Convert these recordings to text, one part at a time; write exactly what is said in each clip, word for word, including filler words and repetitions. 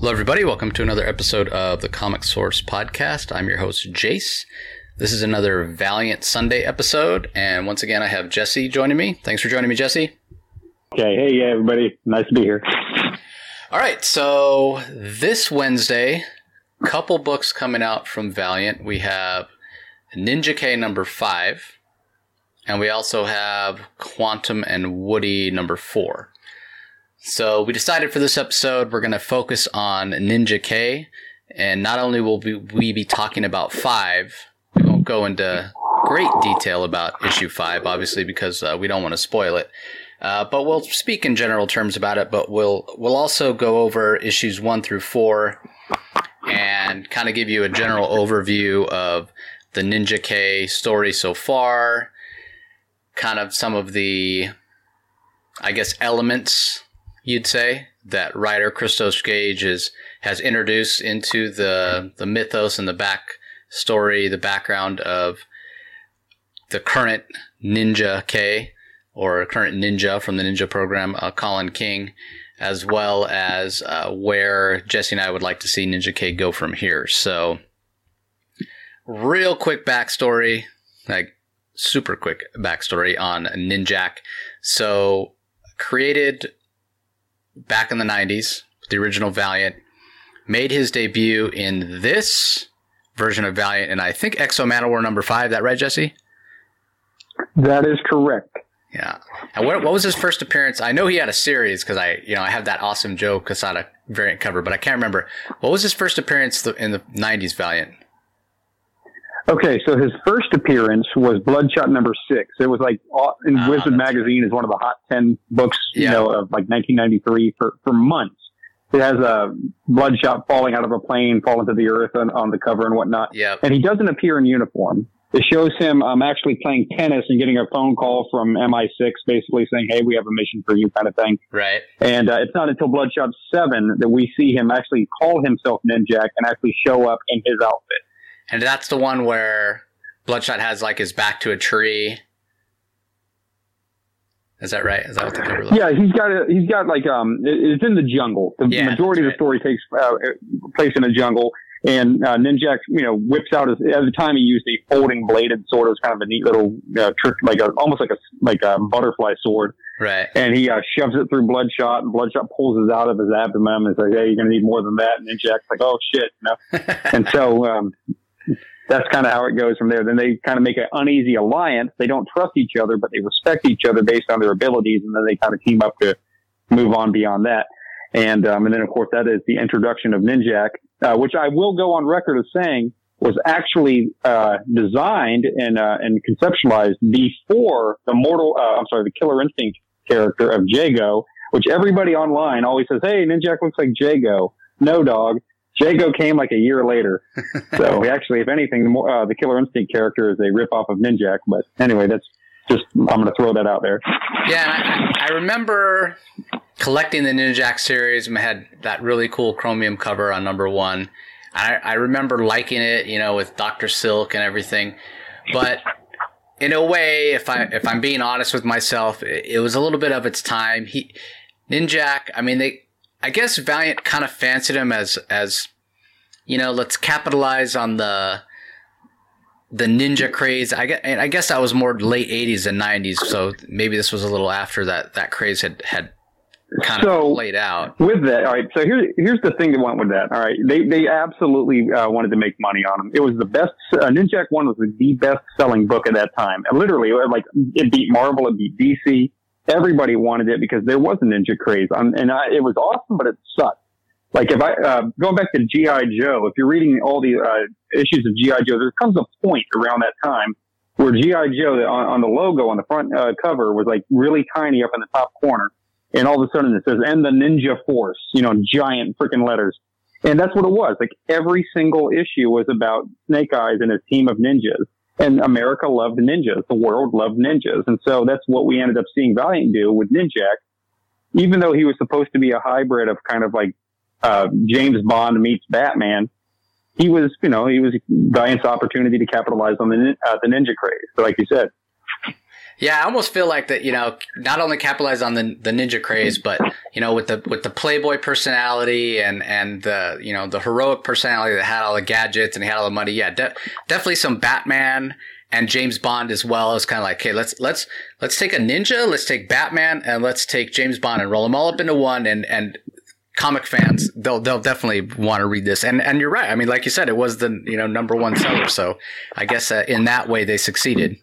Hello, everybody. Welcome to another episode of the Comic Source Podcast. I'm your host, Jace. This is another Valiant Sunday episode, and once again, I have Jesse joining me. Thanks for joining me, Jesse. Okay. Hey, yeah, everybody. Nice to be here. All right. So this Wednesday, couple books coming out from Valiant. We have Ninja K number five, and we also have Quantum and Woody number four. So we decided for this episode, we're going to focus on Ninja K, and not only will we be talking about five, we won't go into great detail about issue five, obviously, because uh, we don't want to spoil it. Uh, but we'll speak in general terms about it, but we'll we'll also go over issues one through four and kind of give you a general overview of the Ninja K story so far, kind of some of the, I guess, elements, you'd say, that writer Christos Gage is, has introduced into the the mythos and the back story, the background of the current Ninja K, or current ninja from the Ninja program, uh, Colin King, as well as uh, where Jesse and I would like to see Ninja K go from here. So, real quick backstory, like super quick backstory on Ninjak. So, created back in the nineties, the original Valiant, made his debut in this version of Valiant, and I think Exo Manowar number five. That right, Jesse? That is correct. Yeah. And what, what was his first appearance? I know he had a series because I, you know, I have that awesome Joe Quesada variant cover, but I can't remember. What was his first appearance in the nineties Valiant? Okay, so his first appearance was Bloodshot number six. It was like in uh, Wizard magazine is one of the hot ten books, you yeah. know, of like nineteen ninety-three for, for months. It has a Bloodshot falling out of a plane, falling to the earth on, on the cover and whatnot. Yep. And he doesn't appear in uniform. It shows him um, actually playing tennis and getting a phone call from M I six basically saying, hey, we have a mission for you kind of thing. Right. And uh, it's not until Bloodshot seven that we see him actually call himself Ninjak and actually show up in his outfit. And that's the one where Bloodshot has like his back to a tree. Is that right? Is that what the cover looks like? Yeah, he's got a, he's got like um, it's in the jungle. The yeah, majority of the story takes uh, place in a jungle, and uh, Ninjak, you know, whips out his. At the time, he used a folding bladed sword. It was kind of a neat little uh, trick, like a almost like a like a butterfly sword. Right. And he uh, shoves it through Bloodshot, and Bloodshot pulls it out of his abdomen and says, "Hey, you're gonna need more than that." And Ninjak's like, "Oh shit," you know. And so. Um, That's kind of how it goes from there. Then they kind of make an uneasy alliance. They don't trust each other, but they respect each other based on their abilities, and then they kind of team up to move on beyond that. And um, and then, of course, that is the introduction of Ninjak, uh, which I will go on record as saying was actually uh, designed and uh, and conceptualized before the mortal, uh, I'm sorry, the Killer Instinct character of Jago, which everybody online always says, hey, Ninjak looks like Jago. No, dog. Jago came like a year later. So actually, if anything, the, more, uh, the Killer Instinct character is a ripoff of Ninjak. But anyway, that's just, I'm going to throw that out there. Yeah, I, I remember collecting the Ninjak series and had that really cool chromium cover on number one. I, I remember liking it, you know, with Doctor Silk and everything. But in a way, if, I, if I'm being honest with myself, it, it was a little bit of its time. He Ninjak, I mean, they... I guess Valiant kind of fancied him as, as, you know, let's capitalize on the the ninja craze. I guess, and I guess that was more late eighties and nineties, so maybe this was a little after that, that craze had, had kind so, of played out. With that, all right, so here, here's the thing that went with that, all right. They they absolutely uh, wanted to make money on him. It was the best, uh, Ninjak one was the best-selling book at that time. And literally, like, it beat Marvel, it beat D C. Everybody wanted it because there was a ninja craze, um, and I, it was awesome, but it sucked. Like if I uh, going back to G I. Joe, if you're reading all the uh, issues of G I. Joe, there comes a point around that time where G I. Joe on, on the logo on the front uh, cover was like really tiny up in the top corner, and all of a sudden it says "and the Ninja Force," you know, giant freaking letters, and that's what it was. Like every single issue was about Snake Eyes and his team of ninjas. And America loved ninjas. The world loved ninjas. And so that's what we ended up seeing Valiant do with Ninjak. Even though he was supposed to be a hybrid of kind of like uh, James Bond meets Batman, he was, you know, he was Valiant's opportunity to capitalize on the uh, the ninja craze, like you said. Yeah, I almost feel like that, you know, not only capitalize on the the ninja craze, but, you know, with the with the playboy personality and, and the, you know, the heroic personality that had all the gadgets and he had all the money. Yeah, de- definitely some Batman and James Bond as well. It's kind of like, okay, let's let's let's take a ninja, let's take Batman, and let's take James Bond and roll them all up into one. And and comic fans, they'll they'll definitely want to read this. And and you're right. I mean, like you said, it was the, you know, number one seller. So I guess uh, in that way they succeeded.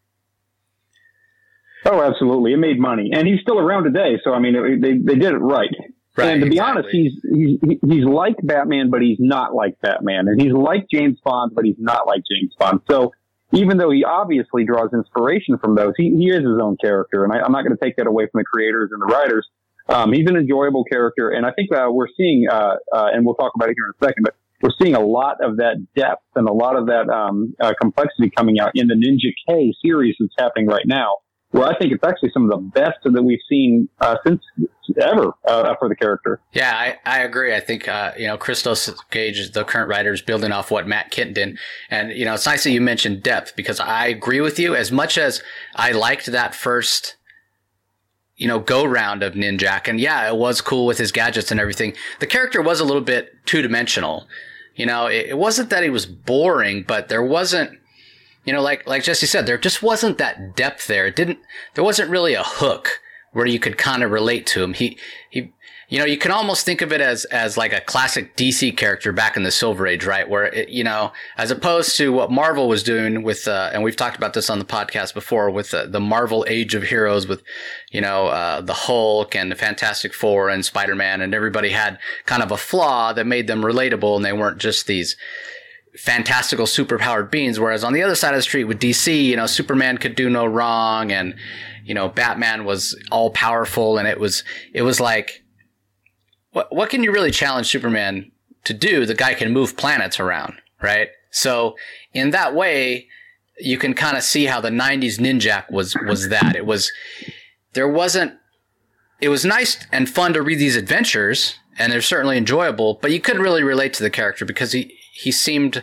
Oh, absolutely. It made money, and he's still around today. So I mean, it, they they did it right. Right, and to be exactly. honest, he's he's he's like Batman, but he's not like Batman, and he's like James Bond, but he's not like James Bond. So even though he obviously draws inspiration from those, he, he is his own character, and I, I'm not going to take that away from the creators and the writers. Um, he's an enjoyable character, and I think uh, we're seeing, uh, uh, and we'll talk about it here in a second, but we're seeing a lot of that depth and a lot of that um, uh, complexity coming out in the Ninja K series that's happening right now, where I think it's actually some of the best that we've seen uh, since ever uh, for the character. Yeah, I, I agree. I think, uh, you know, Christos Gage, the current writer, is building off what Matt Kindt did. And, you know, it's nice that you mentioned depth, because I agree with you. As much as I liked that first, you know, go round of Ninjak, and yeah, it was cool with his gadgets and everything, the character was a little bit two dimensional. You know, it, it wasn't that he was boring, but there wasn't, you know, like, like Jesse said, there just wasn't that depth there. It didn't, there wasn't really a hook where you could kind of relate to him. He, he, you know, you can almost think of it as, as like a classic D C character back in the Silver Age, right? Where it, you know, as opposed to what Marvel was doing with, uh, and we've talked about this on the podcast before, with the, the Marvel Age of Heroes with, you know, uh, the Hulk and the Fantastic Four and Spider-Man, and everybody had kind of a flaw that made them relatable, and they weren't just these fantastical superpowered beings. Whereas on the other side of the street with D C, you know, Superman could do no wrong, and, you know, Batman was all powerful, and it was, it was like, what, what can you really challenge Superman to do? The guy can move planets around, right? So in that way, you can kind of see how the nineties Ninjak was, was that. It was, there wasn't, it was nice and fun to read these adventures, and they're certainly enjoyable, but you couldn't really relate to the character because he, he seemed,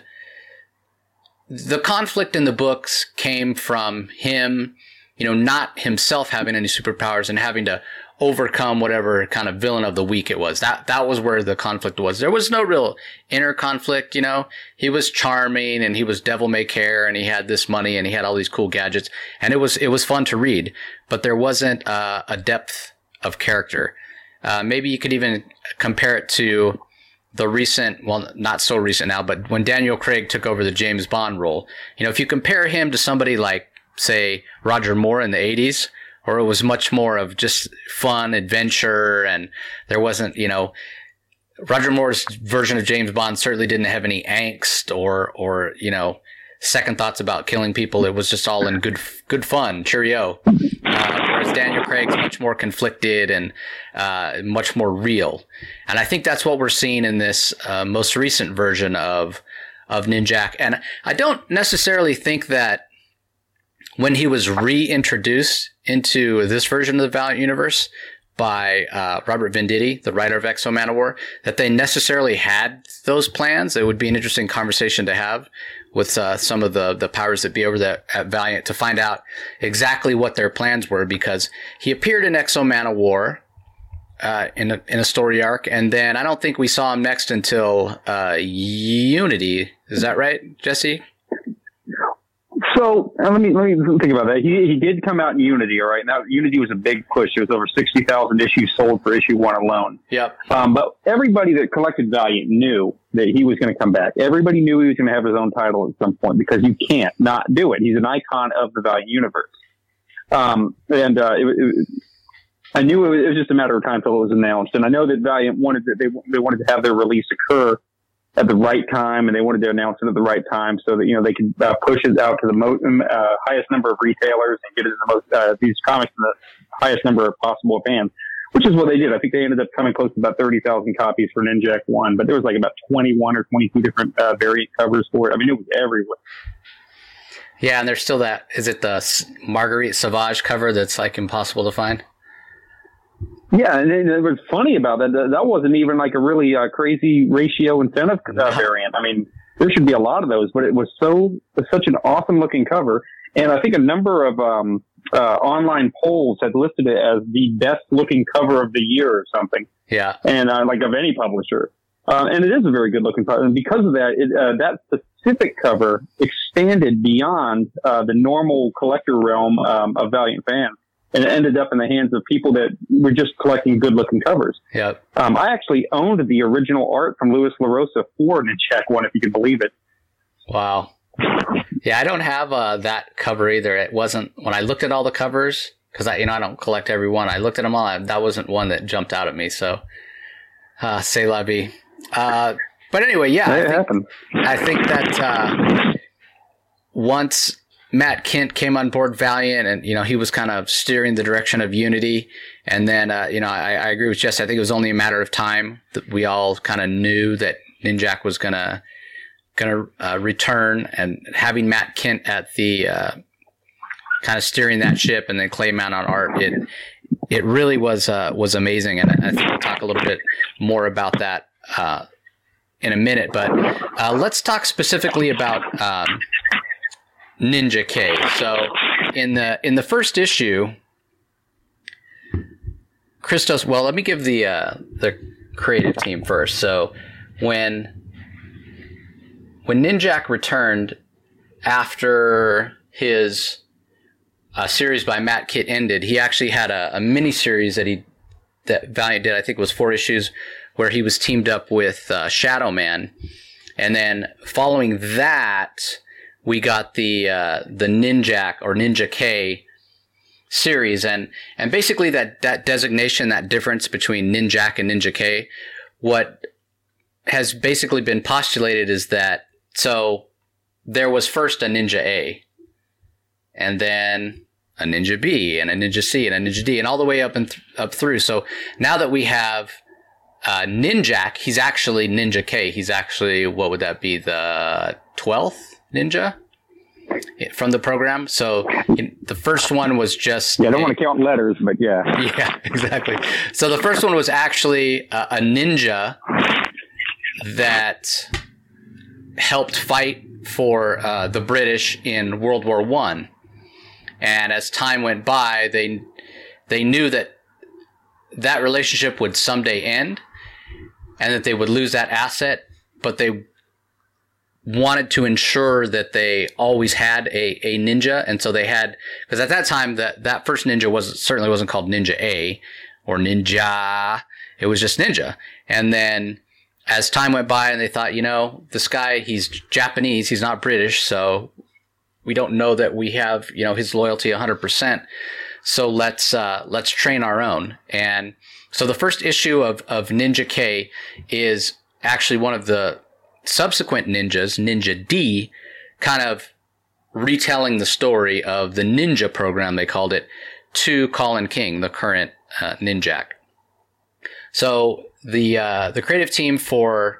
the conflict in the books came from him, you know, not himself having any superpowers and having to overcome whatever kind of villain of the week it was. That, that was where the conflict was. There was no real inner conflict, you know. He was charming, and he was devil may care, and he had this money, and he had all these cool gadgets, and it was, it was fun to read, but there wasn't uh, a depth of character. Uh, maybe you could even compare it to the recent, well, not so recent now, but when Daniel Craig took over the James Bond role. You know, if you compare him to somebody like, say, Roger Moore in the eighties, or it was much more of just fun adventure, and there wasn't, you know, Roger Moore's version of James Bond certainly didn't have any angst or, or, you know, second thoughts about killing people. It was just all in good, good fun, cheerio. Uh, whereas Daniel Craig's much more conflicted and uh, much more real. And I think that's what we're seeing in this uh, most recent version of of Ninjak. And I don't necessarily think that when he was reintroduced into this version of the Valiant universe by uh, Robert Venditti, the writer of X-O Manowar, that they necessarily had those plans. It would be an interesting conversation to have with uh, some of the, the powers that be over there at Valiant to find out exactly what their plans were, because he appeared in X-O Manowar uh, in a, in a story arc, and then I don't think we saw him next until uh, Unity. Is that right, Jesse? So uh, let me let me think about that. He he did come out in Unity, all right. Now Unity was a big push. There was over sixty thousand issues sold for issue one alone. Yep. Um, but everybody that collected Valiant knew that he was going to come back. Everybody knew he was going to have his own title at some point, because you can't not do it. He's an icon of the Valiant universe. Um, and uh, it, it, I knew it was, it was just a matter of time until it was announced. And I know that Valiant wanted that they they wanted to have their release occur at the right time, and they wanted to announce it at the right time so that, you know, they could uh, push it out to the mo- uh, highest number of retailers and get it in the most, uh, these comics in the highest number of possible fans, which is what they did. I think they ended up coming close to about thirty thousand copies for Ninjak one, but there was like about twenty-one or twenty-two different uh, variant covers for it. I mean, it was everywhere. Yeah, and there's still that, is it the Marguerite Sauvage cover that's like impossible to find? Yeah, and it, it was funny about that. That wasn't even like a really uh, crazy ratio incentive uh, variant. I mean, there should be a lot of those, but it was so it was such an awesome looking cover. And I think a number of um, uh, online polls had listed it as the best looking cover of the year or something. Yeah. And uh, like of any publisher. Uh, and it is a very good looking cover. And because of that, it, uh, that specific cover expanded beyond uh, the normal collector realm um, of Valiant fans. And it ended up in the hands of people that were just collecting good looking covers. Yep. Um, I actually owned the original art from Louis LaRosa for Ninjak one, if you can believe it. Wow. Yeah, I don't have uh, that cover either. It wasn't, when I looked at all the covers, because I, you know, I don't collect every one. I looked at them all. And that wasn't one that jumped out at me. So, uh, c'est la vie. Uh, but anyway, yeah, it I think, happened. I think that uh, once Matt Kindt came on board Valiant, and you know he was kind of steering the direction of Unity, and then uh, you know I, I agree with Jesse. I think it was only a matter of time that we all kind of knew that Ninjak was gonna gonna uh, return, and having Matt Kindt at the uh, kind of steering that ship, and then Clay Mann on art, it it really was uh, was amazing, and I think we'll talk a little bit more about that uh, in a minute. But uh, let's talk specifically about um, Ninja K. So in the in the first issue, Christos. Well, let me give the uh, the creative team first. So when when Ninjak returned after his uh, series by Matt Kindt ended, he actually had a, a mini series that he that Valiant did. I think it was four issues, where he was teamed up with uh, Shadow Man, and then following that, we got the uh, the Ninjak or Ninja K series, and and basically that that designation, that difference between Ninjak and Ninja K, what has basically been postulated is that so there was first a Ninja A, and then a Ninja B, and a Ninja C, and a Ninja D, and all the way up and th- up through. So now that we have uh, Ninjak, he's actually Ninja K. He's actually, what would that be, the twelfth Ninja from the program? So in, the first one was just... Yeah, I don't a, want to count letters, but yeah. Yeah, exactly. So the first one was actually a, a ninja that helped fight for uh, the British in World War One. And as time went by, they they knew that that relationship would someday end and that they would lose that asset, but they wanted to ensure that they always had a, a ninja. And so they had, because at that time, that, that first ninja was certainly wasn't called Ninja A or Ninja. It was just Ninja. And then as time went by and they thought, you know, this guy, he's Japanese, he's not British, so we don't know that we have, you know, his loyalty one hundred percent. So let's uh, let's train our own. And so the first issue of, of Ninja K is actually one of the subsequent ninjas, Ninja D, kind of retelling the story of the ninja program, they called it, to Colin King, the current uh, Ninjak. So the uh, the creative team for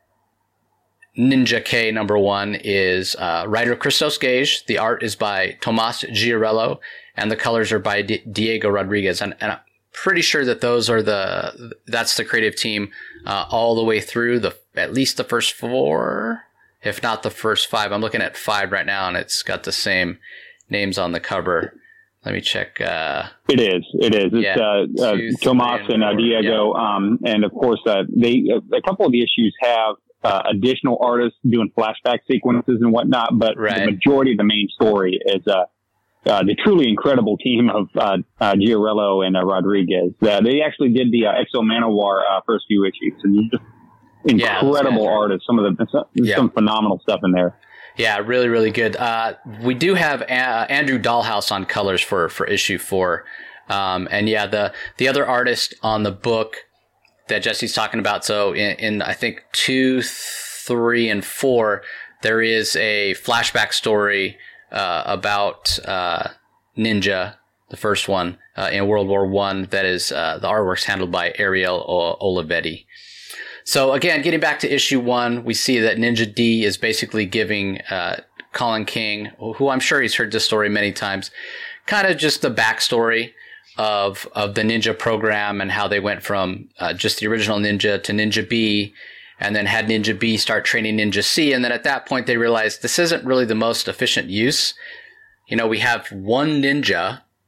Ninja K number one is uh, writer Christos Gage. The art is by Tomas Giarello, and the colors are by D- Diego Rodriguez. And, and I'm pretty sure that those are the that's the creative team uh, all the way through the at least the first four, if not the first five. I'm looking at five right now, and it's got the same names on the cover. Let me check. Uh, it is. It is. It's yeah, uh, uh, two, Tomas and, and uh, Diego, yeah. um, and of course, uh, they a couple of the issues have. Uh, additional artists doing flashback sequences and whatnot, but right. the majority of the main story is uh, uh, the truly incredible team of uh, uh, Giarello and uh, Rodriguez. Uh, they actually did the uh, Exo Manowar uh, first few issues, and just incredible yeah, artists. Some of the some, yeah. some phenomenal stuff in there. Yeah, really, really good. Uh, we do have a- Andrew Dahlhaus on colors for for issue four, um, and yeah, the the other artist on the book that Jesse's talking about. So in, in I think two, three, and four, there is a flashback story uh, about uh, Ninja, the first one uh, in World War One. That is uh, the artwork's handled by Ariel o- Olivetti. So again, getting back to issue one, we see that Ninja D is basically giving uh, Colin King, who I'm sure he's heard this story many times, kind of just the backstory of of the ninja program and how they went from uh, just the original Ninja to Ninja B, and then had Ninja B start training Ninja C. And then at that point, they realized this isn't really the most efficient use. You know, we have one ninja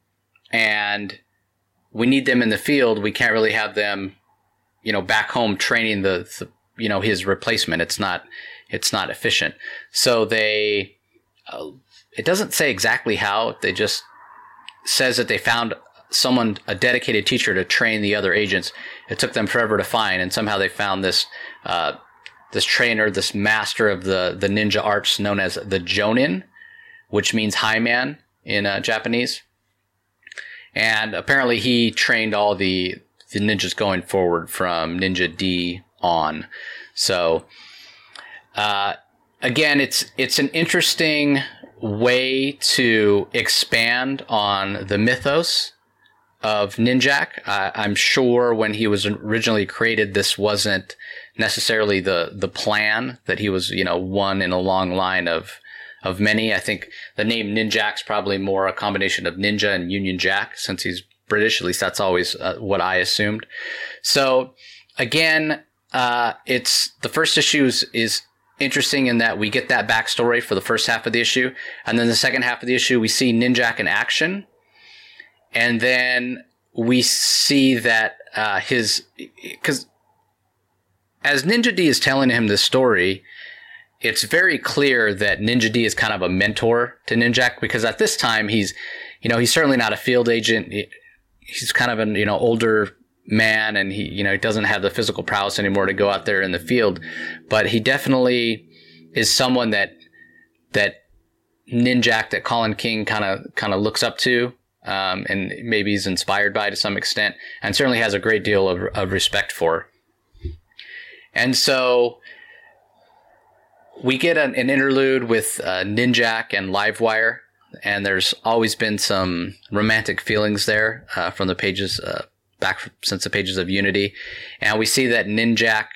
and we need them in the field. We can't really have them, you know, back home training the, the you know, his replacement. It's not, it's not efficient. So they, uh, it doesn't say exactly how. They just says that they found someone, a dedicated teacher to train the other agents. It took them forever to find, and somehow they found this, uh, this trainer, this master of the, the ninja arts known as the Jonin, which means high man in uh, Japanese. And apparently he trained all the, the ninjas going forward from Ninja D on. So, uh, again, it's, it's an interesting way to expand on the mythos of Ninjak. Uh, I'm sure when he was originally created, this wasn't necessarily the, the plan, that he was, you know, one in a long line of, of many. I think the name Ninjak's probably more a combination of ninja and Union Jack, since he's British. At least that's always uh, what I assumed. So again, uh, it's the first issue is, is interesting in that we get that backstory for the first half of the issue. And then the second half of the issue, we see Ninjak in action. And then we see that uh, his, because as Ninja D is telling him this story, it's very clear that Ninja D is kind of a mentor to Ninjak, because at this time he's, you know, he's certainly not a field agent. He, he's kind of an, you know, older man, and he, you know, he doesn't have the physical prowess anymore to go out there in the field, but he definitely is someone that, that Ninjak, that Colin King kind of, kind of looks up to. Um, and maybe he's inspired by to some extent, and certainly has a great deal of, of respect for. And so we get an, an interlude with uh, Ninjak and Livewire, and there's always been some romantic feelings there uh, from the pages, uh, back since the pages of Unity. And we see that Ninjak,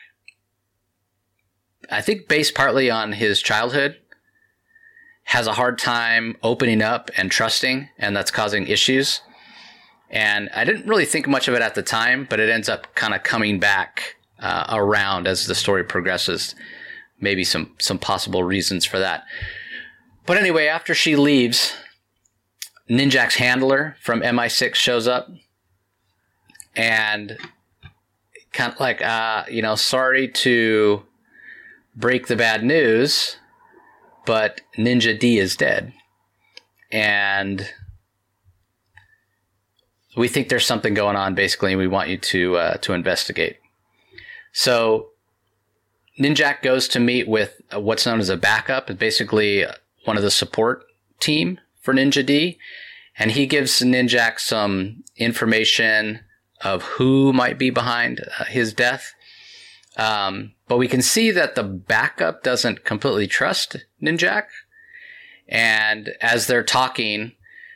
I think based partly on his childhood, has a hard time opening up and trusting, and that's causing issues. And I didn't really think much of it at the time, but it ends up kind of coming back uh, around as the story progresses. Maybe some, some possible reasons for that. But anyway, after she leaves, Ninjak's handler from M I six shows up, and kind of like, uh, you know, sorry to break the bad news, but Ninja D is dead. And we think there's something going on, basically, and we want you to uh, to investigate. So Ninjak goes to meet with what's known as a backup, basically one of the support team for Ninja D, and he gives Ninjak some information of who might be behind uh, his death. Um, but we can see that the backup doesn't completely trust Ninjak. And as they're talking,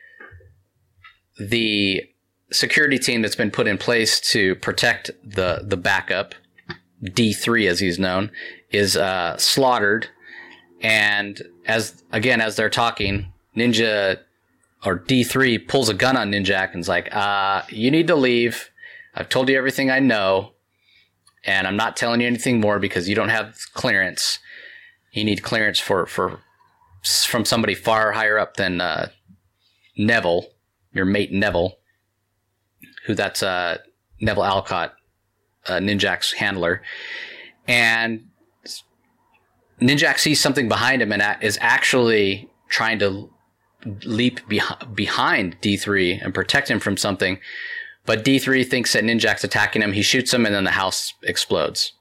the security team that's been put in place to protect the, the backup, D three as he's known, is uh, slaughtered. And as again, as they're talking, Ninja or D three pulls a gun on Ninjak and's like, uh, you need to leave. I've told you everything I know, and I'm not telling you anything more because you don't have clearance. You need clearance for, for from somebody far higher up than uh, Neville, your mate Neville, who that's uh, Neville Alcott, uh, Ninjak's handler. And Ninjak sees something behind him and is actually trying to leap beh- behind D three and protect him from something. But D three thinks that Ninjak's attacking him. He shoots him, and then the house explodes.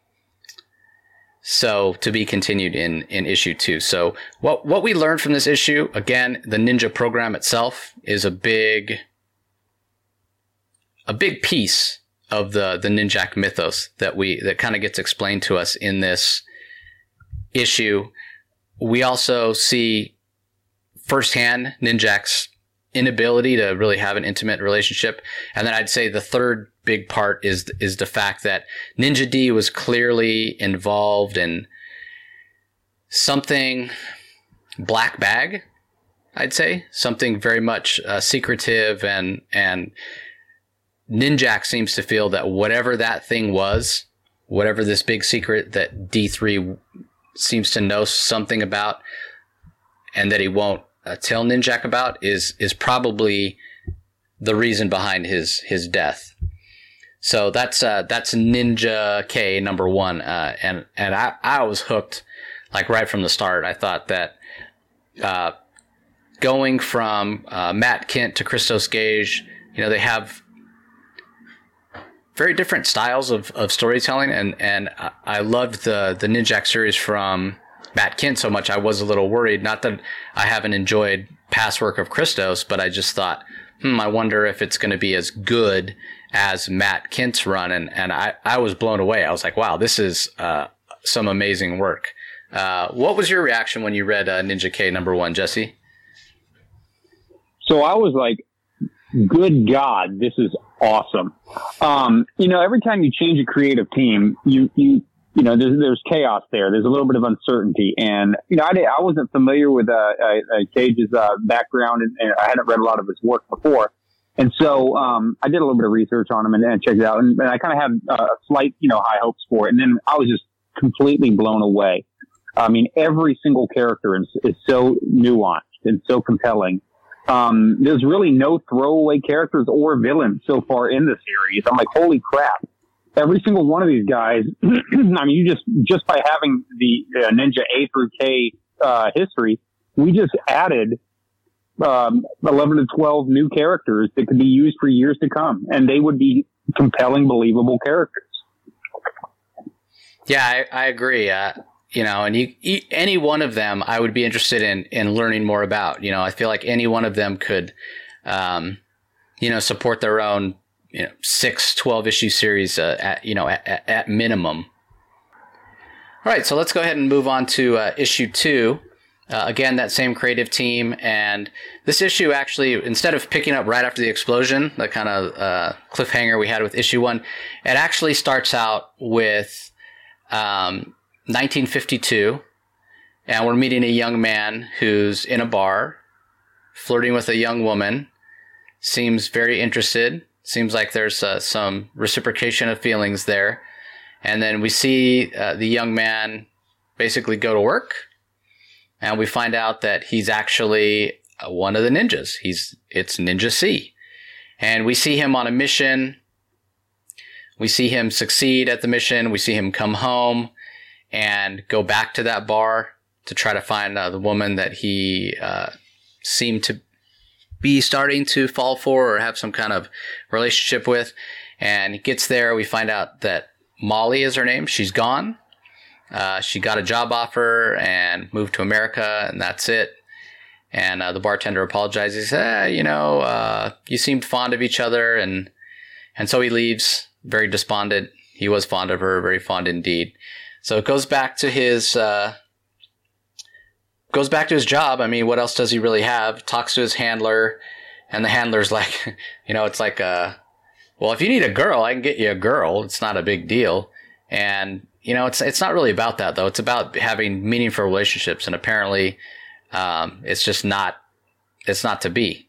So, to be continued in, in issue two. So, what what we learned from this issue, again, the Ninja program itself is a big, a big piece of the, the Ninjak mythos that we, that kind of gets explained to us in this issue. We also see firsthand Ninjak's inability to really have an intimate relationship. And then I'd say the third big part is is the fact that Ninja D was clearly involved in something black bag, I'd say. Something very much uh, secretive, and and Ninjak seems to feel that whatever that thing was, whatever this big secret that D three seems to know something about and that he won't uh, tell Ninjak about, is is probably the reason behind his his death. So that's uh, that's Ninja K number one, uh, and and I, I was hooked like right from the start. I thought that uh, going from uh, Matt Kindt to Christos Gage, you know, they have very different styles of, of storytelling, and and I loved the the Ninjak series from Matt Kindt so much. I was a little worried. Not that I haven't enjoyed past work of Christos, but I just thought, hmm, I wonder if it's going to be as good as Matt Kindt's run, and and I I was blown away. I was like, wow, this is uh, some amazing work. Uh, what was your reaction when you read uh, Ninja K number one, Jesse? So I was like, good God, this is awesome. Um, you know, every time you change a creative team, you, you, you know, there's, there's chaos there. There's a little bit of uncertainty. And, you know, I, I wasn't familiar with, uh, uh, Cage's, uh, background, and, and I hadn't read a lot of his work before. And so, um, I did a little bit of research on him and, and checked it out. And, and I kind of had uh, a slight, you know, high hopes for it. And then I was just completely blown away. I mean, every single character is, is so nuanced and so compelling. Um, there's really no throwaway characters or villains so far in the series. I'm like, holy crap. Every single one of these guys, I mean, you just, just by having the uh, Ninja A through K, uh, history, we just added, um, eleven to twelve new characters that could be used for years to come. And they would be compelling, believable characters. Yeah, I, I agree. Uh, You know, and you, you, any one of them, I would be interested in, in learning more about. You know, I feel like any one of them could, um, you know, support their own, you know, six, twelve issue series, uh, at, you know, at, at minimum. All right. So let's go ahead and move on to, uh, issue two. Uh, again, that same creative team. And this issue actually, instead of picking up right after the explosion, the kind of, uh, cliffhanger we had with issue one, it actually starts out with, um, nineteen fifty-two, and we're meeting a young man who's in a bar, flirting with a young woman, seems very interested, seems like there's uh, some reciprocation of feelings there, and then we see uh, the young man basically go to work, and we find out that he's actually uh, one of the ninjas. He's it's Ninja C, and we see him on a mission. We see him succeed at the mission. We see him come home and go back to that bar to try to find uh, the woman that he uh, seemed to be starting to fall for or have some kind of relationship with. And he gets there. We find out that Molly is her name. She's gone. Uh, she got a job offer and moved to America, and that's it. And uh, the bartender apologizes. He says, eh, you know, uh, you seemed fond of each other. And, and so he leaves, very despondent. He was fond of her, very fond indeed. So it goes back to his, uh, goes back to his job. I mean, what else does he really have? Talks to his handler, and the handler's like, you know, it's like, uh, well, if you need a girl, I can get you a girl. It's not a big deal. And, you know, it's, it's not really about that though. It's about having meaningful relationships. And apparently, um, it's just not, it's not to be.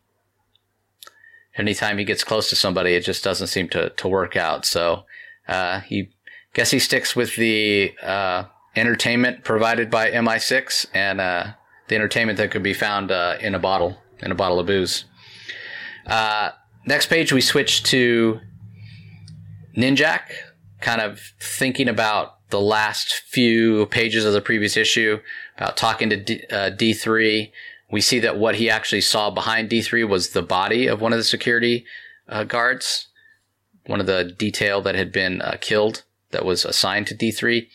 Anytime he gets close to somebody, it just doesn't seem to, to work out. So, uh, he, guess he sticks with the uh, entertainment provided by M I six and uh, the entertainment that could be found uh, in a bottle, in a bottle of booze. Uh, next page, we switch to Ninjak, kind of thinking about the last few pages of the previous issue, about talking to D, uh, D three. We see that what he actually saw behind D three was the body of one of the security uh, guards, one of the detail that had been uh, killed, that was assigned to D three.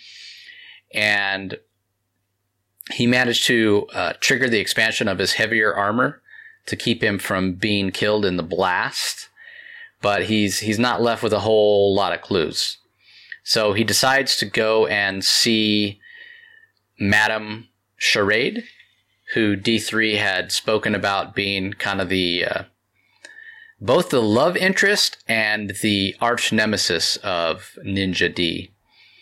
And he managed to uh, trigger the expansion of his heavier armor to keep him from being killed in the blast. But he's he's not left with a whole lot of clues. So he decides to go and see Madame Charade, who D three had spoken about being kind of the uh, both the love interest and the arch nemesis of Ninja D.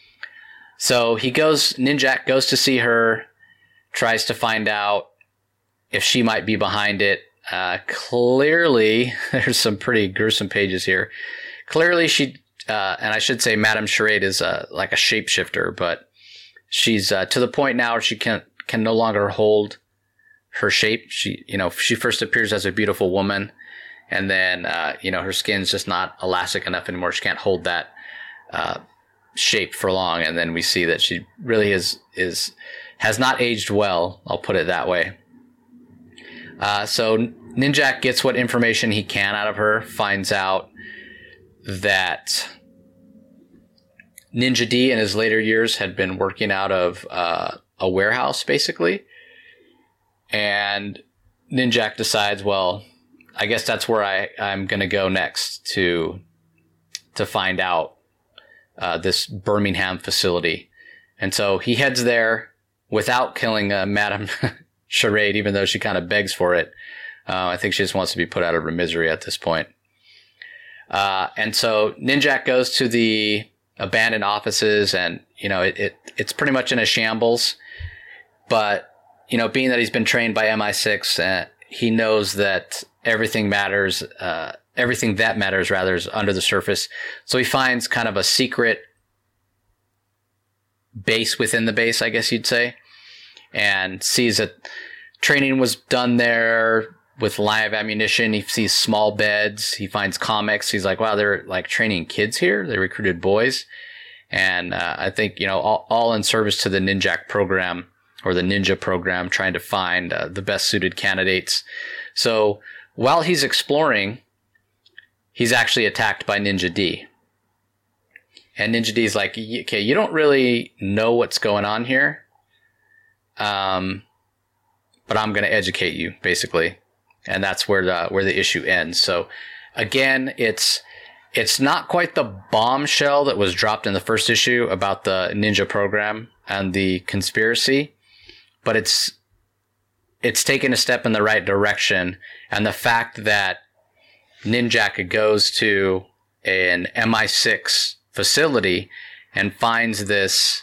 So he goes, Ninjak goes to see her, tries to find out if she might be behind it. Uh, clearly, there's some pretty gruesome pages here. Clearly she, uh, and I should say Madame Charade is uh, like a shapeshifter, but she's uh, to the point now where she can, can no longer hold her shape. She, you know, she first appears as a beautiful woman, and then uh, you know her skin's just not elastic enough anymore. She can't hold that uh, shape for long, and then we see that she really is is has not aged well. I'll put it that way. Uh, so Ninjak gets what information he can out of her, finds out that Ninja D in his later years had been working out of uh, a warehouse, basically. And Ninjak decides, well, I guess that's where I, I'm going to go next to to find out uh, this Birmingham facility. And so he heads there without killing uh, Madame Charade, even though she kind of begs for it. Uh, I think she just wants to be put out of her misery at this point. Uh, and so Ninjak goes to the abandoned offices, and, you know, it, it it's pretty much in a shambles. But, you know, being that he's been trained by M I six, uh, he knows that everything matters, uh, everything that matters, rather, is under the surface. So he finds kind of a secret base within the base, I guess you'd say, and sees that training was done there with live ammunition. He sees small beds. He finds comics. He's like, wow, they're like training kids here. They recruited boys. And uh, I think, you know, all, all in service to the Ninjak program, or the Ninja program, trying to find uh, the best suited candidates. So while he's exploring, he's actually attacked by Ninja D. And Ninja D is like, okay, you don't really know what's going on here. Um, but I'm going to educate you, basically. And that's where the, where the issue ends. So again, it's, it's not quite the bombshell that was dropped in the first issue about the Ninja program and the conspiracy, but it's, it's taken a step in the right direction. And the fact that Ninjak goes to an M I six facility and finds this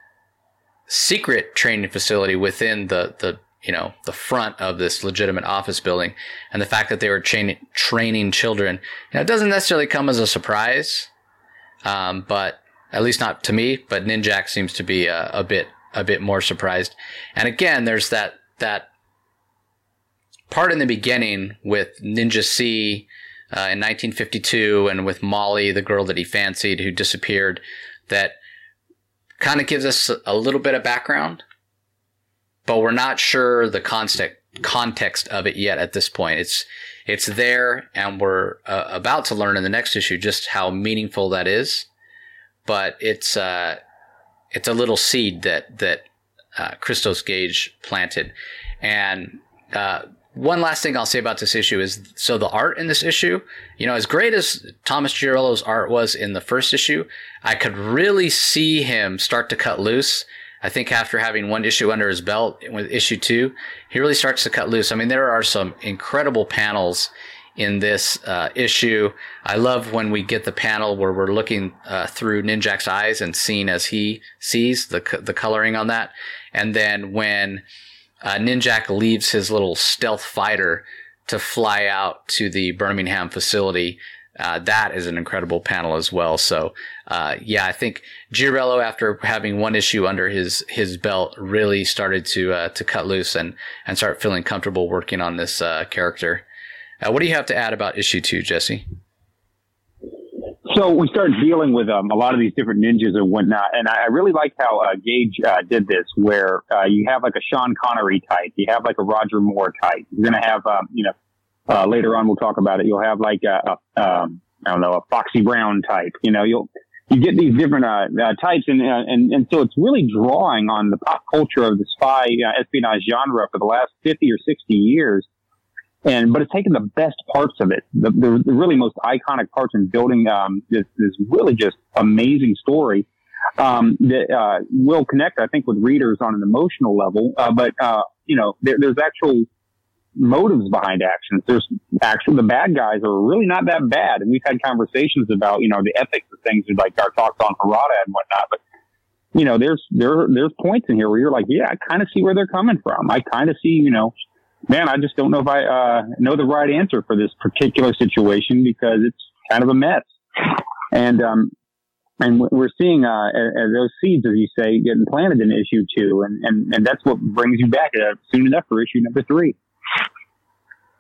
secret training facility within the, the, you know, the front of this legitimate office building, and the fact that they were training, training children, you know, it doesn't necessarily come as a surprise. Um, but at least not to me, but Ninjak seems to be a, a bit, a bit more surprised. And again, there's that, that part in the beginning with Ninja C, uh, in nineteen fifty-two, and with Molly, the girl that he fancied who disappeared, that kind of gives us a little bit of background, but we're not sure the context context of it yet at this point. It's it's there, and we're uh, about to learn in the next issue just how meaningful that is. But it's uh, it's a little seed that that uh, Christos Gage planted. And uh, one last thing I'll say about this issue is, so the art in this issue, you know, as great as Thomas Giarello's art was in the first issue, I could really see him start to cut loose. I think after having one issue under his belt with issue two, he really starts to cut loose. I mean, there are some incredible panels in this uh, issue. I love when we get the panel where we're looking uh, through Ninjak's eyes and seeing as he sees the the coloring on that. And then when uh, Ninjak leaves his little stealth fighter to fly out to the Birmingham facility, Uh, that is an incredible panel as well. So, uh, yeah, I think Giarello, after having one issue under his, his belt, really started to, uh, to cut loose and, and start feeling comfortable working on this, uh, character. Uh, what do you have to add about issue two, Jesse? So we started dealing with, um, a lot of these different ninjas and whatnot. And I, I really like how, uh, Gage, uh, did this, where, uh, you have like a Sean Connery type, you have like a Roger Moore type. You're going to have, um, you know, Uh, later on, we'll talk about it. You'll have like a, a um, I don't know, a Foxy Brown type. You know, you'll you get these different uh, uh, types, and, uh, and and so it's really drawing on the pop culture of the spy uh, espionage genre for the last fifty or sixty years. And but it's taken the best parts of it, the, the, the really most iconic parts, in building um, this this really just amazing story um, that uh, will connect, I think, with readers on an emotional level. Uh, but uh, you know, there, there's actual motives behind actions. There's actually, the bad guys are really not that bad. And we've had conversations about, you know, the ethics of things, like our talks on Harada and whatnot. But, you know, there's, there, there's points in here where you're like, yeah, I kind of see where they're coming from. I kind of see, you know, man, I just don't know if I, uh, know the right answer for this particular situation, because it's kind of a mess. And, um, and we're seeing, uh, as those seeds, as you say, getting planted in issue two. And, and, and that's what brings you back uh, soon enough for issue number three.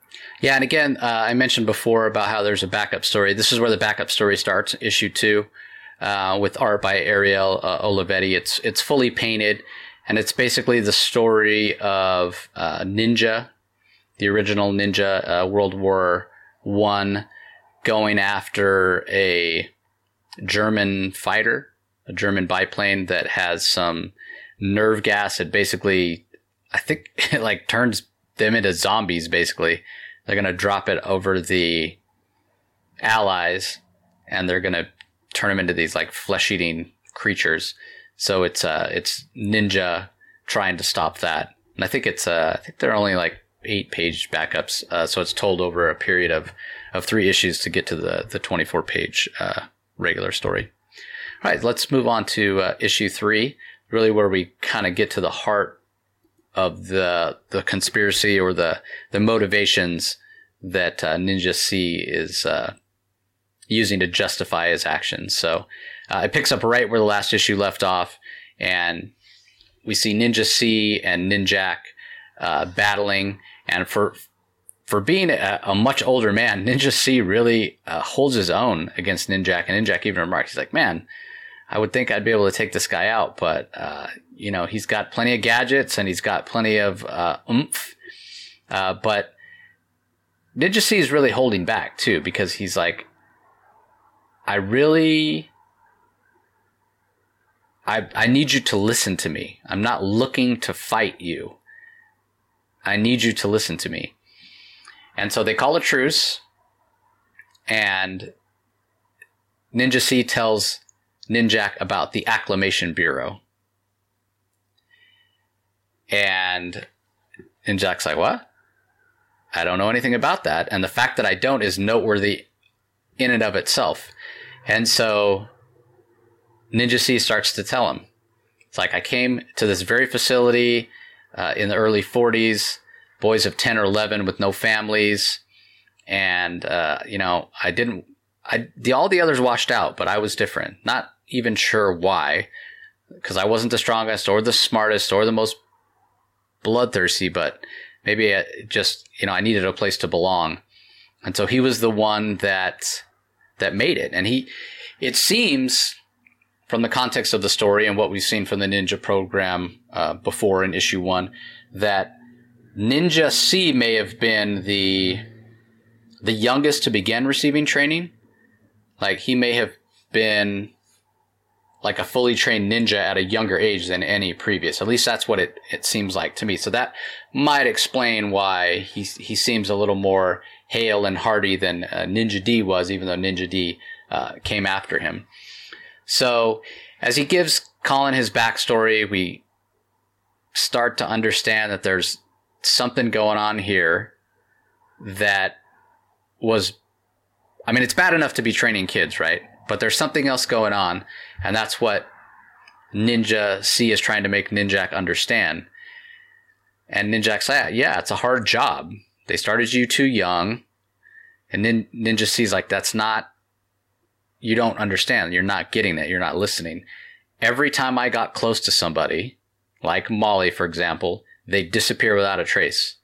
Yeah, and again, uh, I mentioned before about how there's a backup story. This is where the backup story starts, issue two, uh, with art by Ariel uh, Olivetti. It's it's fully painted, and it's basically the story of uh, Ninja, the original Ninja, uh, World War One, going after a German fighter, a German biplane that has some nerve gas. It basically, I think, it like turns them into zombies, basically. They're going to drop it over the Allies, and they're going to turn them into these like flesh-eating creatures. So it's uh, it's Ninja trying to stop that. And I think it's uh, I think they're only like eight-page backups, uh, so it's told over a period of, of three issues to get to the the twenty-four page uh, regular story. All right, let's move on to uh, issue three, really where we kind of get to the heart of the the conspiracy or the the motivations that uh, Ninja C is uh, using to justify his actions. So uh, it picks up right where the last issue left off, and we see Ninja C and Ninjak uh, battling. And for for being a, a much older man, Ninja C really uh, holds his own against Ninjak. And Ninjak even remarks, he's like, "Man, I would think I'd be able to take this guy out, but uh, you know, he's got plenty of gadgets and he's got plenty of uh, oomph." Uh, but Ninja C is really holding back too, because he's like, I really, I I need you to listen to me. I'm not looking to fight you. I need you to listen to me. And so they call a truce, and Ninja C tells Ninjak about the Acclamation Bureau. And Ninjak's like, "What? I don't know anything about that. And the fact that I don't is noteworthy in and of itself." And so Ninja C starts to tell him. It's like, I came to this very facility uh, in the early forties, boys of ten or eleven with no families. And, uh, you know, I didn't, I, the, all the others washed out, but I was different. Not even sure why, because I wasn't the strongest or the smartest or the most bloodthirsty, but maybe I just, you know, I needed a place to belong. And so he was the one that, that made it. And he, it seems from the context of the story and what we've seen from the Ninja program uh, before in issue one, that Ninja C may have been the, the youngest to begin receiving training. Like, he may have been like a fully trained ninja at a younger age than any previous. At least that's what it, it seems like to me. So that might explain why he he seems a little more hale and hearty than uh, Ninja D was, even though Ninja D uh, came after him. So as he gives Colin his backstory, we start to understand that there's something going on here that was, I mean, it's bad enough to be training kids, right? But there's something else going on, and that's what Ninja C is trying to make Ninjak understand. And Ninjak's like, yeah, it's a hard job. They started you too young. And Nin- Ninja C's like, that's not, you don't understand. You're not getting it. You're not listening. Every time I got close to somebody, like Molly, for example, they disappear without a trace.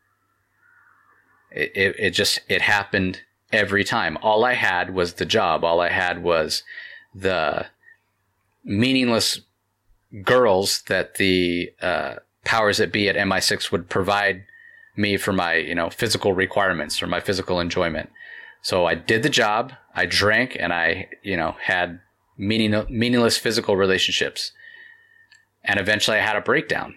It, it, it just, it happened every time. All I had was the job. All I had was the meaningless girls that the uh, powers that be at M I six would provide me for my, you know, physical requirements or my physical enjoyment. So I did the job, I drank, and I, you know, had meaning, meaningless physical relationships. And eventually I had a breakdown.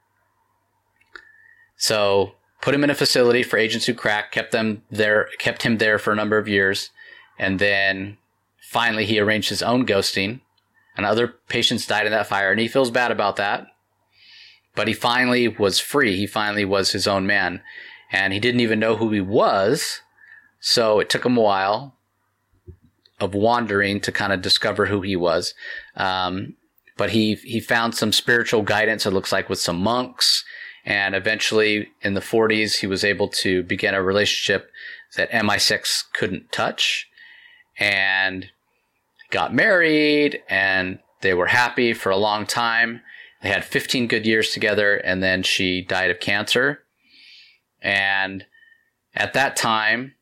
So put him in a facility for agents who crack, kept them there, kept him there for a number of years. And then finally he arranged his own ghosting, and other patients died in that fire, and he feels bad about that. But he finally was free. He finally was his own man, and he didn't even know who he was. So it took him a while of wandering to kind of discover who he was. Um, but he, he found some spiritual guidance, it looks like, with some monks. And eventually in the forties, he was able to begin a relationship that M I six couldn't touch, and got married, and they were happy for a long time. They had fifteen good years together, and then she died of cancer. And At that time,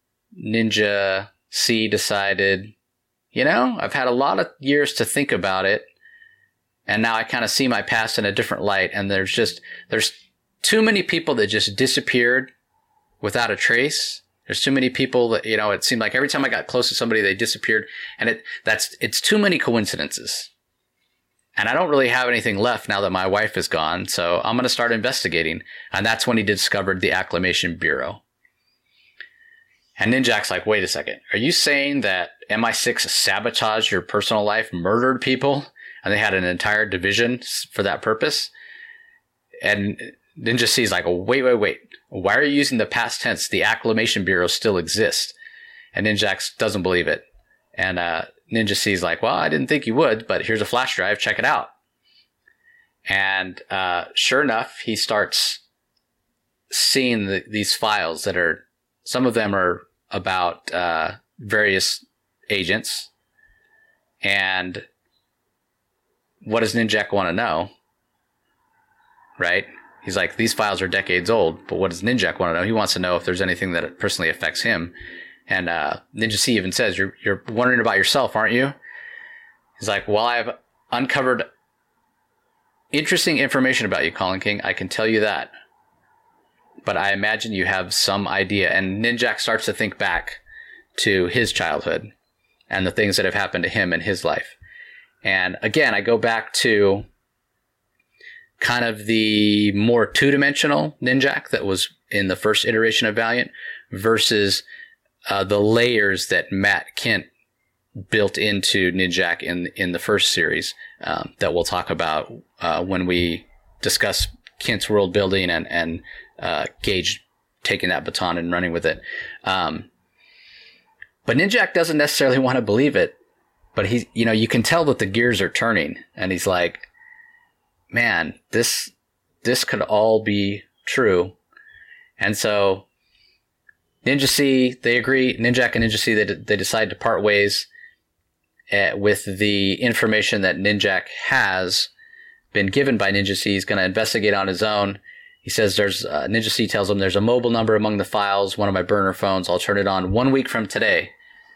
Ninja C decided, you know, I've had a lot of years to think about it, and now I kind of see my past in a different light, and there's just, there's too many people that just disappeared without a trace. There's too many people that, you know, it seemed like every time I got close to somebody, they disappeared, and it, that's, it's too many coincidences. And I don't really have anything left now that my wife is gone, so I'm going to start investigating. And that's when he discovered the Acclamation Bureau. And Ninjak's like, wait a second. Are you saying that M I six sabotaged your personal life, murdered people, and they had an entire division for that purpose? And Ninja C's like, wait, wait, wait. Why are you using the past tense? The Acclamation Bureau still exists. And Ninjak doesn't believe it. And uh, Ninja C's like, well, I didn't think you would, but here's a flash drive. Check it out. And uh, sure enough, he starts seeing the, these files that are, some of them are about uh, various agents. And what does Ninjak want to know? Right? He's like, these files are decades old, but what does Ninjak want to know? He wants to know if there's anything that personally affects him. And uh, Ninja C even says, you're, you're wondering about yourself, aren't you? He's like, well, I've uncovered interesting information about you, Colin King. I can tell you that. But I imagine you have some idea. And Ninjak starts to think back to his childhood and the things that have happened to him in his life. And again, I go back to kind of the more two-dimensional Ninjak that was in the first iteration of Valiant versus uh, the layers that Matt Kindt built into Ninjak in in the first series um, that we'll talk about uh, when we discuss Kindt's world building and, and uh, Gage taking that baton and running with it. Um, but Ninjak doesn't necessarily want to believe it, but he, you know, you can tell that the gears are turning, and he's like, man, this, this could all be true. And so Ninja C, they agree, Ninjak and Ninja C, they, they decide to part ways uh, with the information that Ninjak has been given by Ninja C. He's going to investigate on his own. He says there's, uh, Ninja C tells him there's a mobile number among the files, one of my burner phones. I'll turn it on one week from today.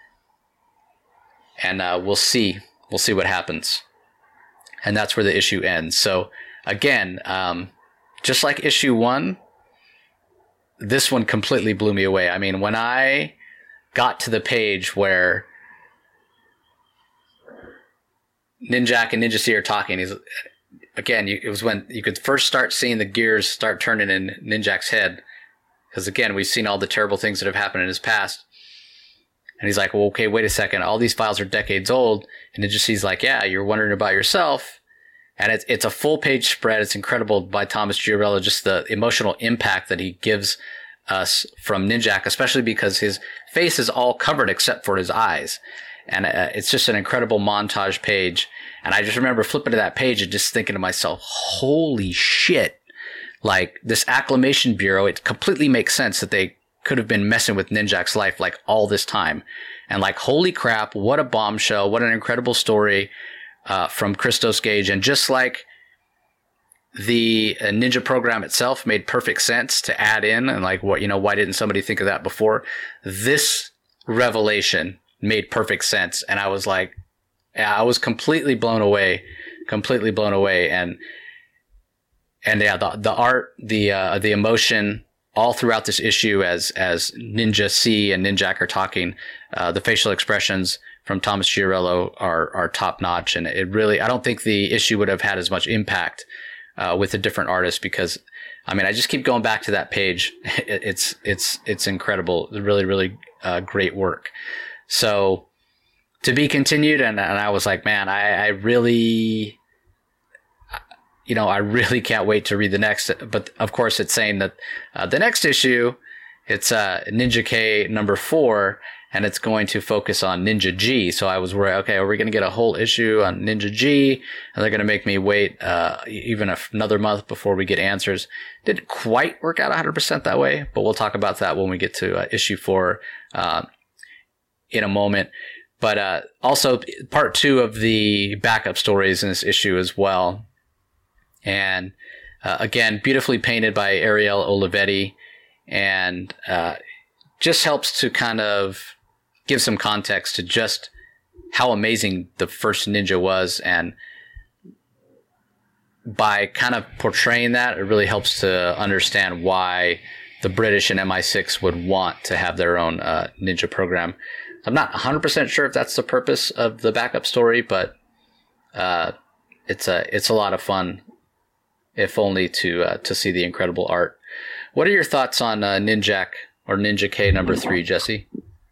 And uh, we'll see. We'll see what happens. And that's where the issue ends. So again, um, just like issue one, this one completely blew me away. I mean, when I got to the page where Ninjak and Ninja C are talking, he's, again, you, it was when you could first start seeing the gears start turning in Ninjak's head. Because again, we've seen all the terrible things that have happened in his past. And he's like, well, okay, wait a second. All these files are decades old. And Ninja C's like, yeah, you're wondering about yourself. And it's it's a full page spread. It's incredible by Thomas Giorello, just the emotional impact that he gives us from Ninjak, especially because his face is all covered except for his eyes. And uh, it's just an incredible montage page. And I just remember flipping to that page and just thinking to myself, holy shit. Like, this Acclamation Bureau, it completely makes sense that they could have been messing with Ninjak's life like all this time. And like, holy crap, what a bombshell. What an incredible story uh, from Christos Gage. And just like the uh, Ninja program itself made perfect sense to add in, and like, what, you know, why didn't somebody think of that before? This revelation made perfect sense. And I was like, yeah, I was completely blown away, completely blown away. And, and yeah, the, the art, the, uh, the emotion, all throughout this issue as as Ninja C and Ninjak are talking, uh, the facial expressions from Thomas Giorello are are top notch, and it really, I don't think the issue would have had as much impact uh, with a different artist, because I mean, I just keep going back to that page. It, it's it's it's incredible, really really uh, great work. So to be continued, and, and I was like, man, I, I really. You know, I really can't wait to read the next. But of course, it's saying that uh, the next issue, it's uh, Ninja K number four, and it's going to focus on Ninja G. So I was worried, okay, are we going to get a whole issue on Ninja G? And they're going to make me wait uh, even a, another month before we get answers. Didn't quite work out one hundred percent that way, but we'll talk about that when we get to uh, issue four uh, in a moment. But uh, also part two of the backup stories in this issue as well. And uh, again, beautifully painted by Ariel Olivetti. and uh, just helps to kind of give some context to just how amazing the first Ninja was. And by kind of portraying that, it really helps to understand why the British and M I six would want to have their own uh, Ninja program. I'm not one hundred percent sure if that's the purpose of the backup story, but uh, it's a it's a lot of fun, if only to uh, to see the incredible art. What are your thoughts on uh, Ninjak or Ninja K number three, Jesse?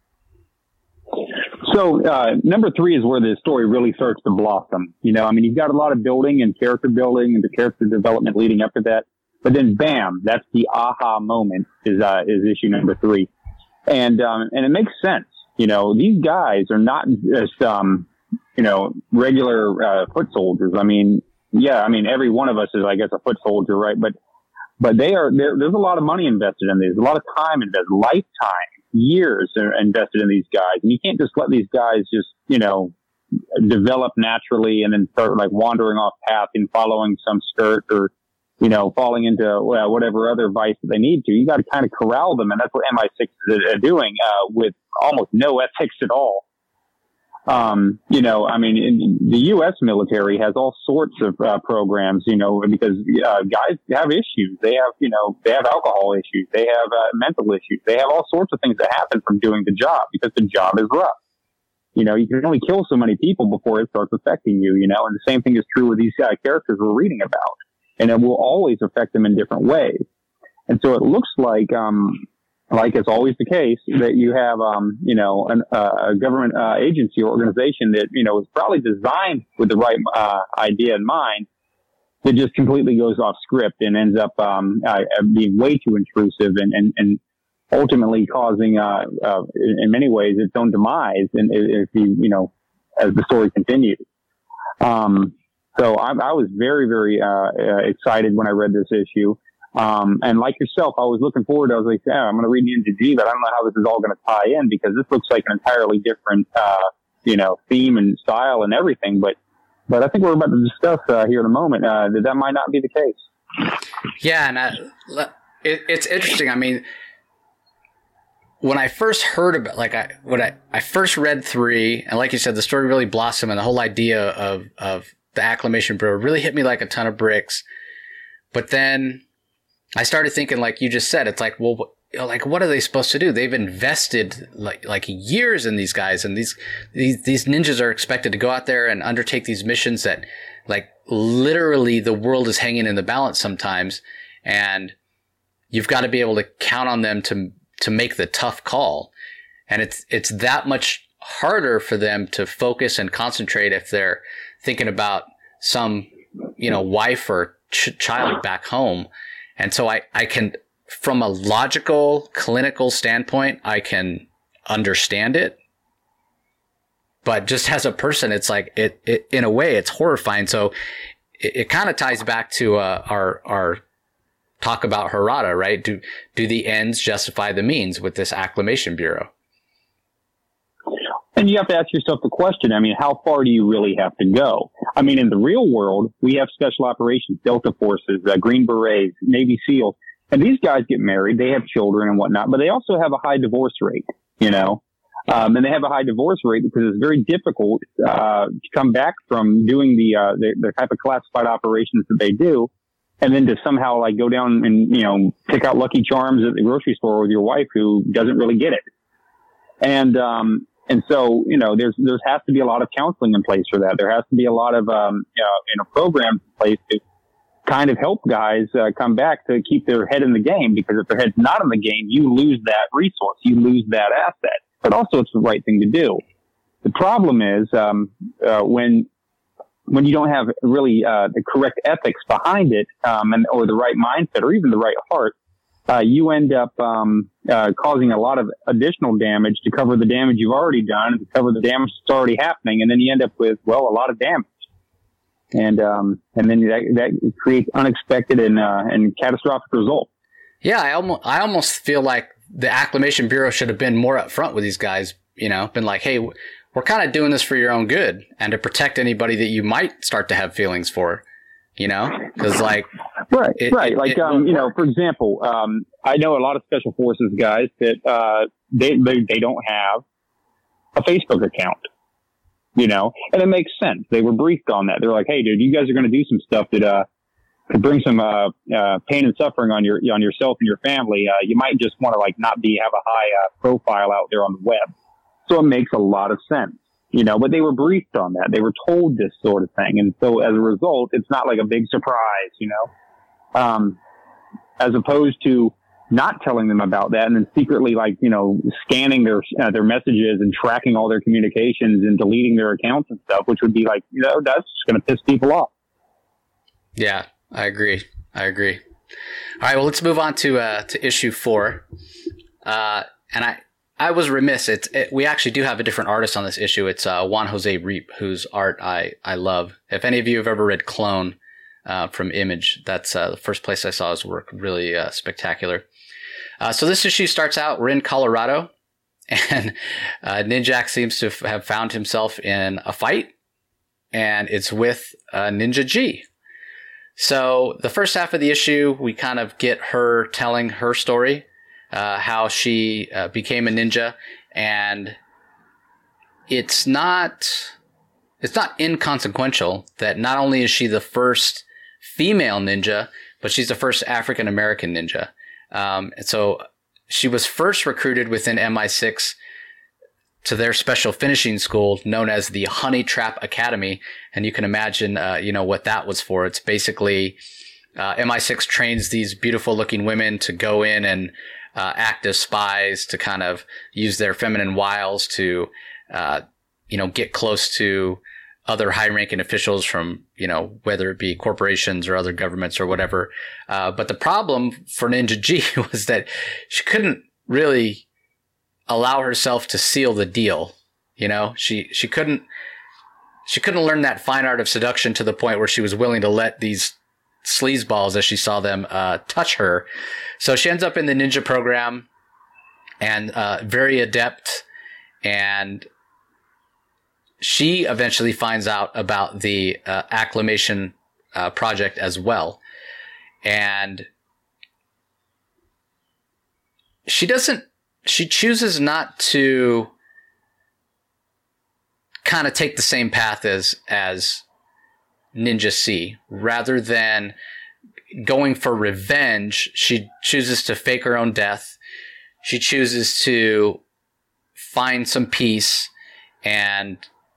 So uh, number three is where the story really starts to blossom. You know, I mean, you've got a lot of building and character building and the character development leading up to that. But then, bam, that's the aha moment is uh, is issue number three. And um, and it makes sense. You know, these guys are not just, um, you know, regular uh, foot soldiers. I mean, yeah, I mean, every one of us is, I guess, a foot soldier, right? But but they are, there's a lot of money invested in these, a lot of time invested, lifetime, years are invested in these guys. And you can't just let these guys just, you know, develop naturally and then start like wandering off path and following some skirt or, you know, falling into well, whatever other vice that they need to. You got to kind of corral them. And that's what M I six is uh, doing uh, with almost no ethics at all. Um, you know, I mean, in, the U S military has all sorts of uh, programs, you know, because uh, guys have issues. They have, you know, they have alcohol issues. They have uh, mental issues. They have all sorts of things that happen from doing the job because the job is rough. You know, you can only kill so many people before it starts affecting you, you know, and the same thing is true with these uh, characters we're reading about. And it will always affect them in different ways. And so it looks like, um, like it's always the case, that you have, um, you know, an, uh, a government uh, agency or organization that, you know, is probably designed with the right uh, idea in mind that just completely goes off script and ends up um, uh, being way too intrusive and, and, and ultimately causing, uh, uh, in many ways, its own demise. And if you, you know, as the story continues. Um, so I, I was very, very uh, uh, excited when I read this issue. Um, and like yourself, I was looking forward. I was like, yeah, I'm going to read Ninja G, but I don't know how this is all going to tie in because this looks like an entirely different, uh, you know, theme and style and everything. But, but I think we're about to discuss, uh, here in a moment, uh, that that might not be the case. Yeah. And I, it, it's interesting. I mean, when I first heard about, like, I, when I, I first read three, and like you said, the story really blossomed and the whole idea of, of the Acclamation Bureau really hit me like a ton of bricks. But then I started thinking, like you just said, it's like, well, you know, like, what are they supposed to do? They've invested like, like years in these guys, and these, these, these ninjas are expected to go out there and undertake these missions that, like, literally the world is hanging in the balance sometimes. And you've got to be able to count on them to, to make the tough call. And it's, it's that much harder for them to focus and concentrate if they're thinking about some, you know, wife or ch- child back home. And so I, I can, from a logical, clinical standpoint, I can understand it. But just as a person, it's like, it, it in a way, it's horrifying. So it, it kind of ties back to uh, our our talk about Harada, right? Do do the ends justify the means with this Acclamation Bureau? And you have to ask yourself the question, I mean, how far do you really have to go? I mean, in the real world, we have special operations, Delta Forces, uh, Green Berets, Navy SEALs, and these guys get married, they have children and whatnot, but they also have a high divorce rate, you know? Um, and they have a high divorce rate because it's very difficult uh, to come back from doing the, uh, the the type of classified operations that they do, and then to somehow like go down and, you know, pick out Lucky Charms at the grocery store with your wife who doesn't really get it. And um And so, you know, there's, there has to be a lot of counseling in place for that. There has to be a lot of, um, you know, you know, programs in place to kind of help guys uh, come back to keep their head in the game, because if their head's not in the game, you lose that resource, you lose that asset. But also it's the right thing to do. The problem is, um, uh, when, when you don't have really, uh, the correct ethics behind it, um, and, or the right mindset or even the right heart, Uh, you end up um, uh, causing a lot of additional damage to cover the damage you've already done and to cover the damage that's already happening, and then you end up with, well, a lot of damage, and um, and then that, that creates unexpected and uh, and catastrophic results. Yeah, I almost I almost feel like the Acclamation Bureau should have been more upfront with these guys. You know, been like, hey, we're kind of doing this for your own good and to protect anybody that you might start to have feelings for. You know, because like right, it, right, it, like it um, you know, for example, um, I know a lot of special forces guys that uh, they, they they don't have a Facebook account, you know, and it makes sense. They were briefed on that. They're like, "Hey, dude, you guys are going to do some stuff that uh, could bring some uh, uh, pain and suffering on your on yourself and your family. Uh, you might just want to like not be have a high uh, profile out there on the web." So it makes a lot of sense, you know. But they were briefed on that. They were told this sort of thing, and so as a result, it's not like a big surprise, you know. Um, as opposed to not telling them about that and then secretly, like, you know, scanning their uh, their messages and tracking all their communications and deleting their accounts and stuff, which would be like, you know, that's just going to piss people off. Yeah, I agree. I agree. All right, well, let's move on to uh, to issue four. Uh, and I I was remiss. It's it, we actually do have a different artist on this issue. It's uh, Juan Jose Reap, whose art I I love. If any of you have ever read Clone uh, from Image, that's uh, the first place I saw his work. Really uh, spectacular. Uh, so this issue starts out, we're in Colorado, and uh, Ninjak seems to f- have found himself in a fight, and it's with uh, Ninja G. So the first half of the issue, we kind of get her telling her story, uh, how she uh, became a ninja, and it's not it's not inconsequential that not only is she the first female ninja, but she's the first African American ninja. Um, and so she was first recruited within M I six to their special finishing school known as the Honey Trap Academy. And you can imagine, uh, you know, what that was for. It's basically, uh, M I six trains these beautiful looking women to go in and, uh, act as spies, to kind of use their feminine wiles to, uh, you know, get close to other high-ranking officials from, you know, whether it be corporations or other governments or whatever. Uh, but the problem for Ninja G was that she couldn't really allow herself to seal the deal. You know, she, she couldn't, she couldn't learn that fine art of seduction to the point where she was willing to let these sleazeballs, as she saw them, uh, touch her. So she ends up in the ninja program and, uh, very adept, and she eventually finds out about the uh, Acclamation uh, project as well. And she doesn't, she chooses not to kind of take the same path as, as Ninja C. Rather than going for revenge, she chooses to fake her own death. She chooses to find some peace and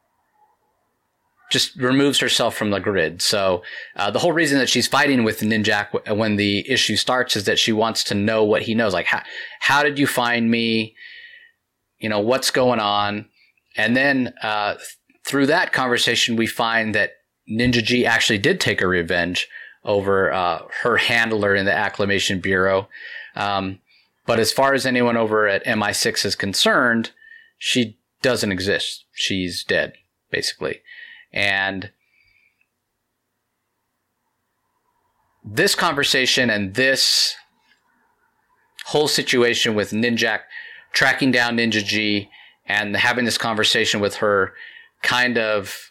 just removes herself from the grid. So uh, the whole reason that she's fighting with Ninjak when the issue starts is that she wants to know what he knows. Like, how, how did you find me? You know, what's going on? And then uh, through that conversation, we find that Ninja G actually did take a revenge over uh, her handler in the Acclamation Bureau. Um, but as far as anyone over at M I six is concerned, she doesn't exist. She's dead, basically. And this conversation and this whole situation with Ninjak tracking down Ninja G and having this conversation with her kind of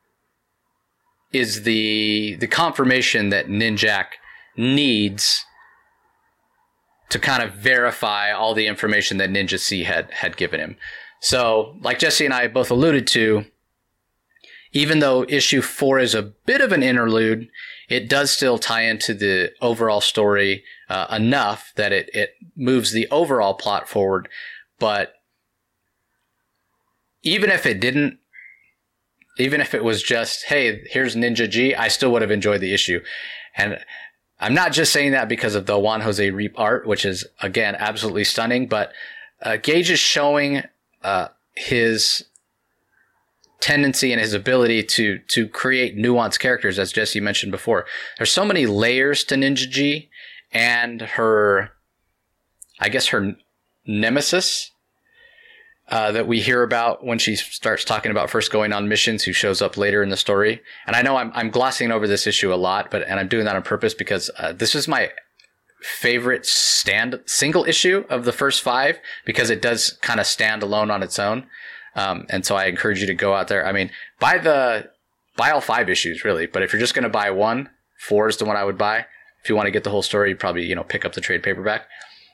is the the confirmation that Ninjak needs to kind of verify all the information that Ninja C had had given him. So, like Jesse and I both alluded to, even though issue four is a bit of an interlude, it does still tie into the overall story uh, enough that it, it moves the overall plot forward. But even if it didn't, even if it was just, hey, here's Ninja G, I still would have enjoyed the issue. And I'm not just saying that because of the Juan Jose Reap art, which is, again, absolutely stunning, but uh, Gage is showing uh, his tendency and his ability to to create nuanced characters, as Jesse mentioned before. There's so many layers to Ninja G and her, I guess her nemesis uh, that we hear about when she starts talking about first going on missions, who shows up later in the story. And I know I'm I'm glossing over this issue a lot, but and I'm doing that on purpose because uh, this is my favorite stand single issue of the first five, because it does kind of stand alone on its own. Um, and so I encourage you to go out there. I mean, buy the, buy all five issues really, but if you're just going to buy one, four is the one I would buy. If you want to get the whole story, you probably, you know, pick up the trade paperback.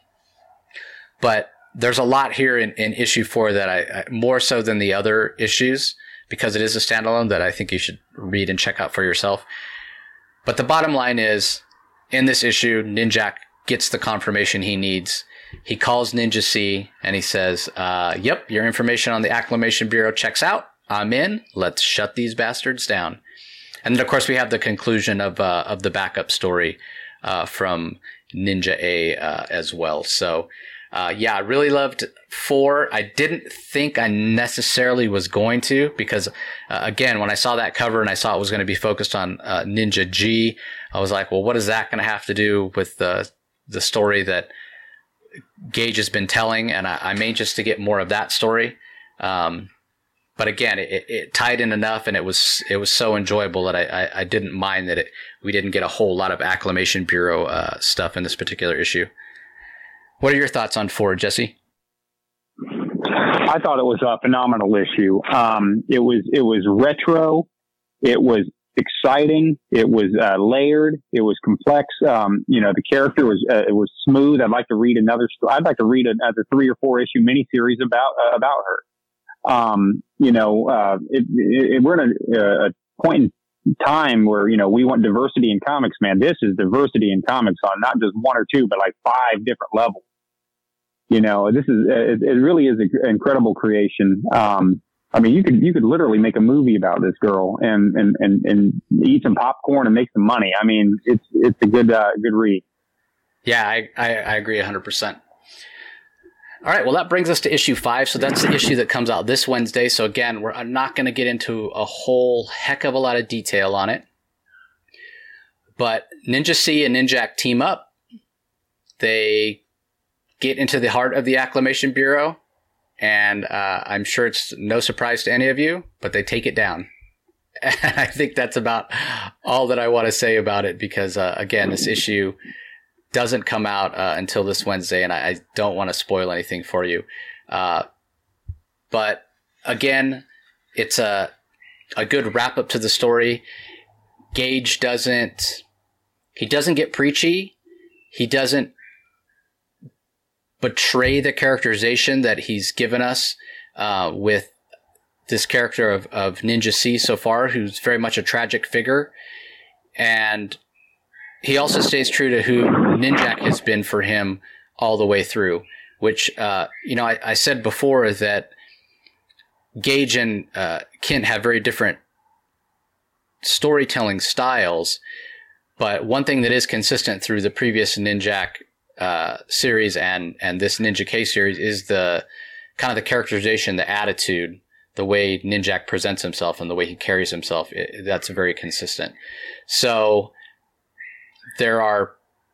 but there's a lot here in, in issue four that I, I more so than the other issues, because it is a standalone, that I think you should read and check out for yourself. But the bottom line is, in this issue, Ninjak gets the confirmation he needs. He calls Ninja C and he says, uh, yep, your information on the Acclamation Bureau checks out. I'm in. Let's shut these bastards down. And then, of course, we have the conclusion of uh, of the backup story uh, from Ninja A uh, as well. So, uh, yeah, I really loved four. I didn't think I necessarily was going to, because, uh, again, when I saw that cover and I saw it was going to be focused on uh, Ninja G, I was like, well, what is that going to have to do with the the story that Gage has been telling? And I, I may just to get more of that story. Um, but again, it, it tied in enough, and it was it was so enjoyable that I, I, I didn't mind that it we didn't get a whole lot of Acclamation Bureau uh, stuff in this particular issue. What are your thoughts on Ford, Jesse? I thought it was a phenomenal issue. Um, it was it was retro. It was exciting. It was uh, layered. It was complex. Um, you know, the character was uh, it was smooth. I'd like to read another. I'd like to read another three or four issue miniseries about uh, about her. Um, you know, uh, it, it, we're in a, a point in time where, you know, we want diversity in comics, man. This is diversity in comics on not just one or two, but like five different levels. You know, this is, it, it really is an incredible creation. Um, I mean, you could, you could literally make a movie about this girl and, and, and, and eat some popcorn and make some money. I mean, it's, it's a good, uh, good read. Yeah, I, I, I agree a hundred percent. All right, well, that brings us to issue five. So that's the issue that comes out this Wednesday. So again, we're I'm not going to get into a whole heck of a lot of detail on it. But Ninja C and Ninjak team up. They get into the heart of the Acclamation Bureau. And uh, I'm sure it's no surprise to any of you, but they take it down. And I think that's about all that I want to say about it, because, uh, again, this issue doesn't come out uh, until this Wednesday, and I, I don't want to spoil anything for you. Uh, but again, it's a a good wrap up to the story. Gage doesn't he doesn't get preachy. He doesn't betray the characterization that he's given us uh, with this character of, of Ninja C so far, who's very much a tragic figure. And he also stays true to who Ninjak has been for him all the way through, which, uh, you know, I, I said before that Gage and uh, Kent have very different storytelling styles, but one thing that is consistent through the previous Ninjak uh, series and, and this Ninja K series is the kind of the characterization, the attitude, the way Ninjak presents himself and the way he carries himself. It, that's very consistent. So there are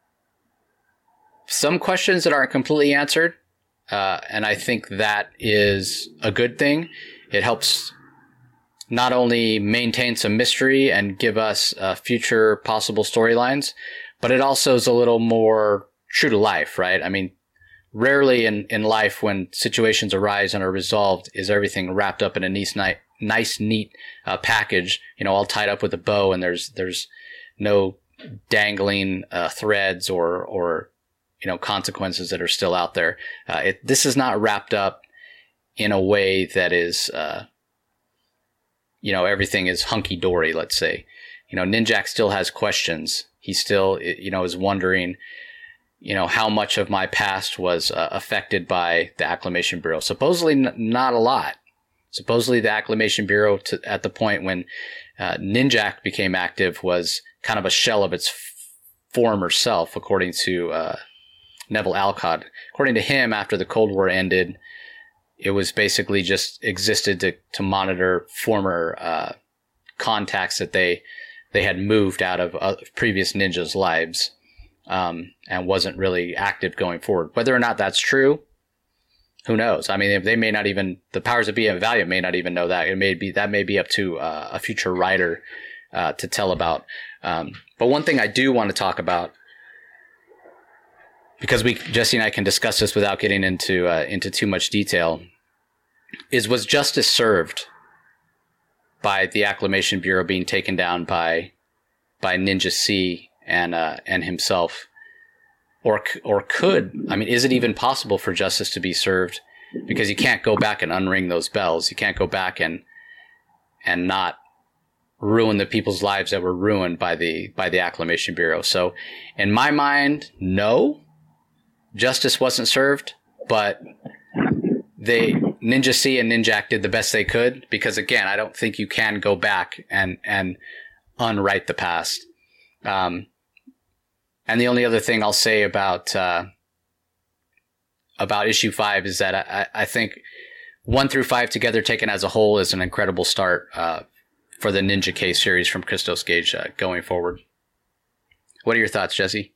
some questions that aren't completely answered, uh, and I think that is a good thing. It helps not only maintain some mystery and give us uh, future possible storylines, but it also is a little more true to life, right? I mean, rarely in, in life when situations arise and are resolved is everything wrapped up in a nice, nice, nice neat uh, package, you know, all tied up with a bow, and there's there's no dangling uh, threads or or you know consequences that are still out there. Uh, it, this is not wrapped up in a way that is uh, you know everything is hunky dory. Let's say, you know, Ninjak still has questions. He still you know is wondering, you know, how much of my past was uh, affected by the Acclamation Bureau. Supposedly n- not a lot. Supposedly the Acclamation Bureau to, at the point when uh, Ninjak became active was kind of a shell of its f- former self, according to uh, Neville Alcott. According to him, after the Cold War ended, it was basically just existed to, to monitor former uh, contacts that they they had moved out of uh, previous ninjas' lives, um, and wasn't really active going forward. Whether or not that's true, who knows? I mean, they may not even, the powers that be at Valiant may not even know that. It may be, that may be up to uh, a future writer uh, to tell about. Um, but one thing I do want to talk about, because we, Jesse and I can discuss this without getting into uh, into too much detail, is was justice served by the Acclamation Bureau being taken down by by Ninja C and uh, and himself? or or could, I mean, is it even possible for justice to be served? Because you can't go back and unring those bells. You can't go back and and not ruin the people's lives that were ruined by the by the Acclamation Bureau. So in my mind, no, justice wasn't served, but they Ninja C and Ninjak did the best they could, because again, I don't think you can go back and and unwrite the past. Um, and the only other thing I'll say about uh, about issue five is that I, I think one through five together taken as a whole is an incredible start uh, for the Ninja K series from Christos Gage uh, going forward. What are your thoughts, Jesse?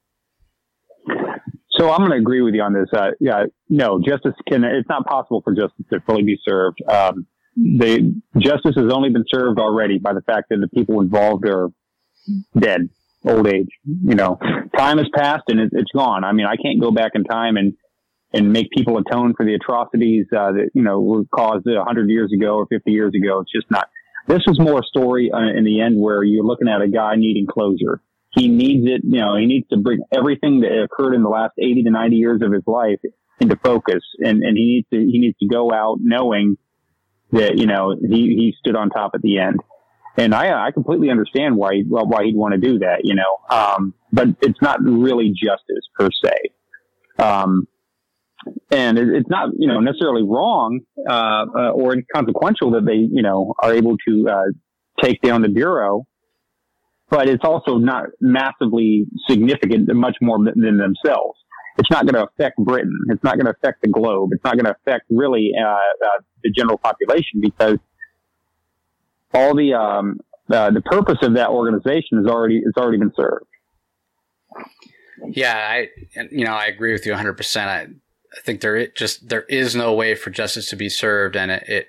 So I'm going to agree with you on this. Uh, yeah, no, justice can, it's not possible for justice to fully be served. Um, they, justice has only been served already by the fact that the people involved are dead, old age. You know, time has passed and it, it's gone. I mean, I can't go back in time and, and make people atone for the atrocities, uh, that, you know, were caused a hundred years ago or fifty years ago. It's just not, this is more a story uh, in the end where you're looking at a guy needing closure. He needs it, you know, he needs to bring everything that occurred in the last eighty to ninety years of his life into focus. And, and he needs to, he needs to go out knowing that, you know, he, he stood on top at the end. And I, I completely understand why, why he'd want to do that, you know, um, but it's not really justice per se. Um, and it, it's not, you know, necessarily wrong, uh, uh, or inconsequential that they, you know, are able to, uh, take down the Bureau. But it's also not massively significant, much more than themselves. It's not going to affect Britain. It's not going to affect the globe. It's not going to affect really uh, uh, the general population, because all the um, uh, the purpose of that organization is already it's already been served. Yeah, I you know I agree with you one hundred percent. I I think there is just there is no way for justice to be served, and it, it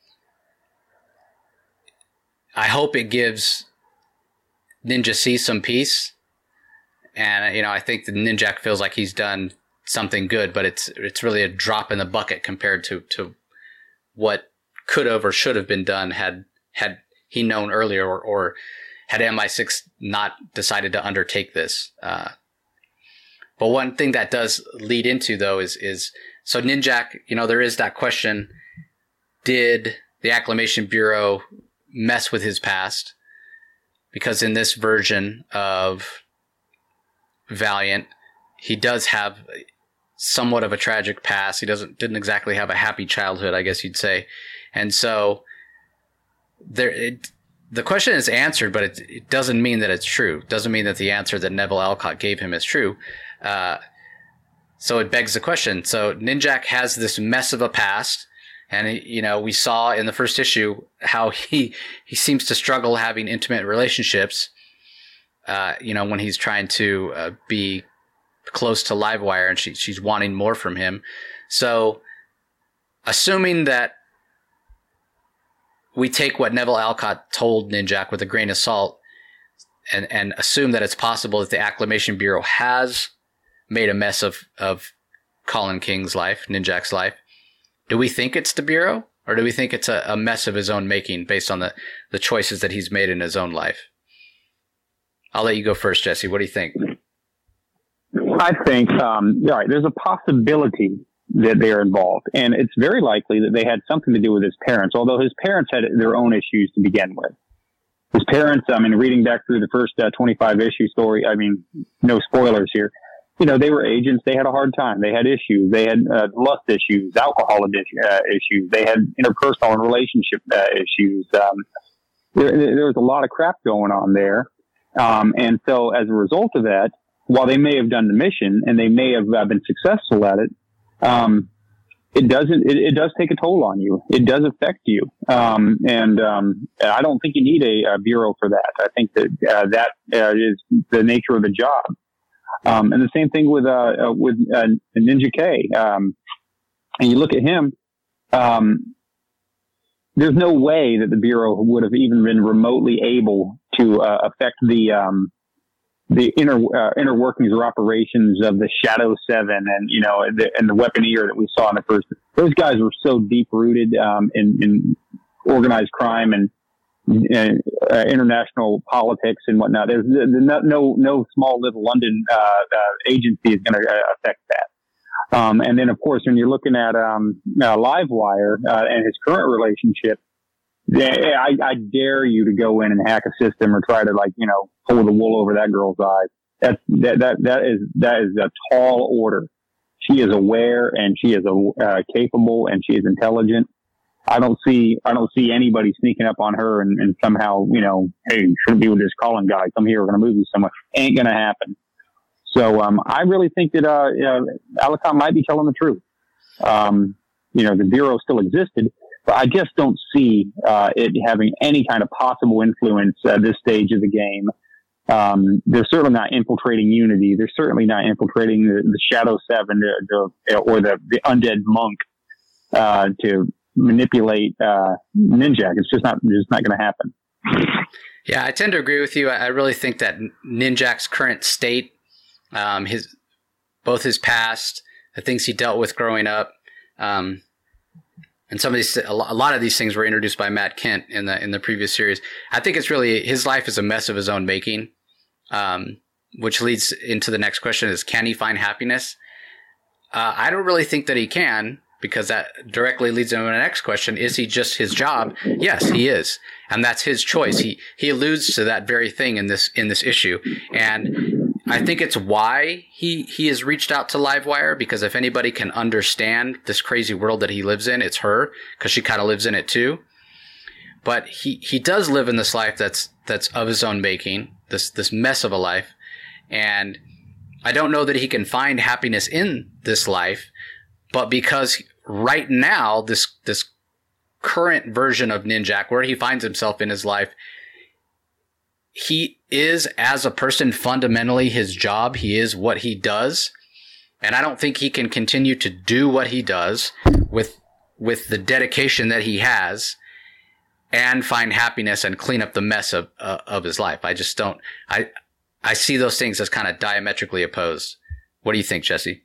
I hope it gives Ninja C some peace, and you know I think the Ninjak feels like he's done something good, but it's it's really a drop in the bucket compared to to what could have or should have been done had had he known earlier, or, or had M I six not decided to undertake this. Uh, but one thing that does lead into though is is so Ninjak, you know, there is that question: did the Acclamation Bureau mess with his past? Because in this version of Valiant, he does have somewhat of a tragic past. He doesn't didn't exactly have a happy childhood, I guess you'd say. And so there, it, the question is answered, but it, it doesn't mean that it's true. It doesn't mean that the answer that Neville Alcott gave him is true. Uh, so it begs the question. So Ninjak has this mess of a past. And, you know, we saw in the first issue how he, he seems to struggle having intimate relationships, uh, you know, when he's trying to uh, be close to Livewire, and she, she's wanting more from him. So assuming that we take what Neville Alcott told Ninjak with a grain of salt, and, and assume that it's possible that the Acclamation Bureau has made a mess of, of Colin King's life, Ninjak's life, do we think it's the Bureau, or do we think it's a, a mess of his own making based on the, the choices that he's made in his own life? I'll let you go first, Jesse. What do you think? I think, um, all right, there's a possibility that they're involved, and it's very likely that they had something to do with his parents, although his parents had their own issues to begin with. His parents, I mean, reading back through the first uh, twenty-five issue story, I mean, no spoilers here. You know, they were agents. They had a hard time. They had issues. They had uh, lust issues, alcohol addiction, uh, issues. They had interpersonal and relationship uh, issues. Um, there, there was a lot of crap going on there. Um, and so as a result of that, while they may have done the mission and they may have uh, been successful at it, um, it doesn't, it, it does take a toll on you. It does affect you. Um, and um, I don't think you need a, a bureau for that. I think that uh, that uh, is the nature of the job. Um, and the same thing with, uh, uh with, uh, Ninja K. Um, and you look at him, um, there's no way that the Bureau would have even been remotely able to, uh, affect the, um, the inner, uh, inner workings or operations of the Shadow Seven and, you know, the, and the Weaponeer that we saw in the first. Those guys were so deep rooted, um, in, in organized crime and uh, international politics and whatnot. There's no no, no small little London uh, uh, agency is going to affect that. Um, and then, of course, when you're looking at um, uh, Livewire uh, and his current relationship, I, I dare you to go in and hack a system or try to, like, you know, pull the wool over that girl's eyes. That's, that, that, that is, that is a tall order. She is aware and she is uh, capable and she is intelligent. I don't see, I don't see anybody sneaking up on her and, and somehow, you know, hey, you shouldn't be with this Colin guy. Come here. We're going to move you somewhere. Ain't going to happen. So, um, I really think that, uh, uh, Alicant might be telling the truth. Um, you know, the Bureau still existed, but I just don't see, uh, it having any kind of possible influence at this stage of the game. Um, they're certainly not infiltrating Unity. They're certainly not infiltrating the, the Shadow Seven the, the, or the, the Undead Monk, uh, to manipulate, uh, Ninjak. It's just not, it's just not going to happen. Yeah, I tend to agree with you. I really think that Ninjak's current state, um, his, both his past, the things he dealt with growing up, um, and some of these, a lot of these things were introduced by Matt Kent in the in the previous series. I think it's really, his life is a mess of his own making, um, which leads into the next question: is can he find happiness? Uh, I don't really think that he can, because that directly leads into the next question: is he just his job? Yes, he is, and that's his choice. He he alludes to that very thing in this in this issue, and I think it's why he, he has reached out to Livewire, because if anybody can understand this crazy world that he lives in, it's her, because she kind of lives in it too. But he, he does live in this life that's that's of his own making, this this mess of a life. And I don't know that he can find happiness in this life, but because right now, this this current version of Ninjak, where he finds himself in his life, he is, as a person, fundamentally his job. He is what he does. And I don't think he can continue to do what he does with with the dedication that he has and find happiness and clean up the mess of uh, of his life. I just don't. I I see those things as kind of diametrically opposed. What do you think, Jesse?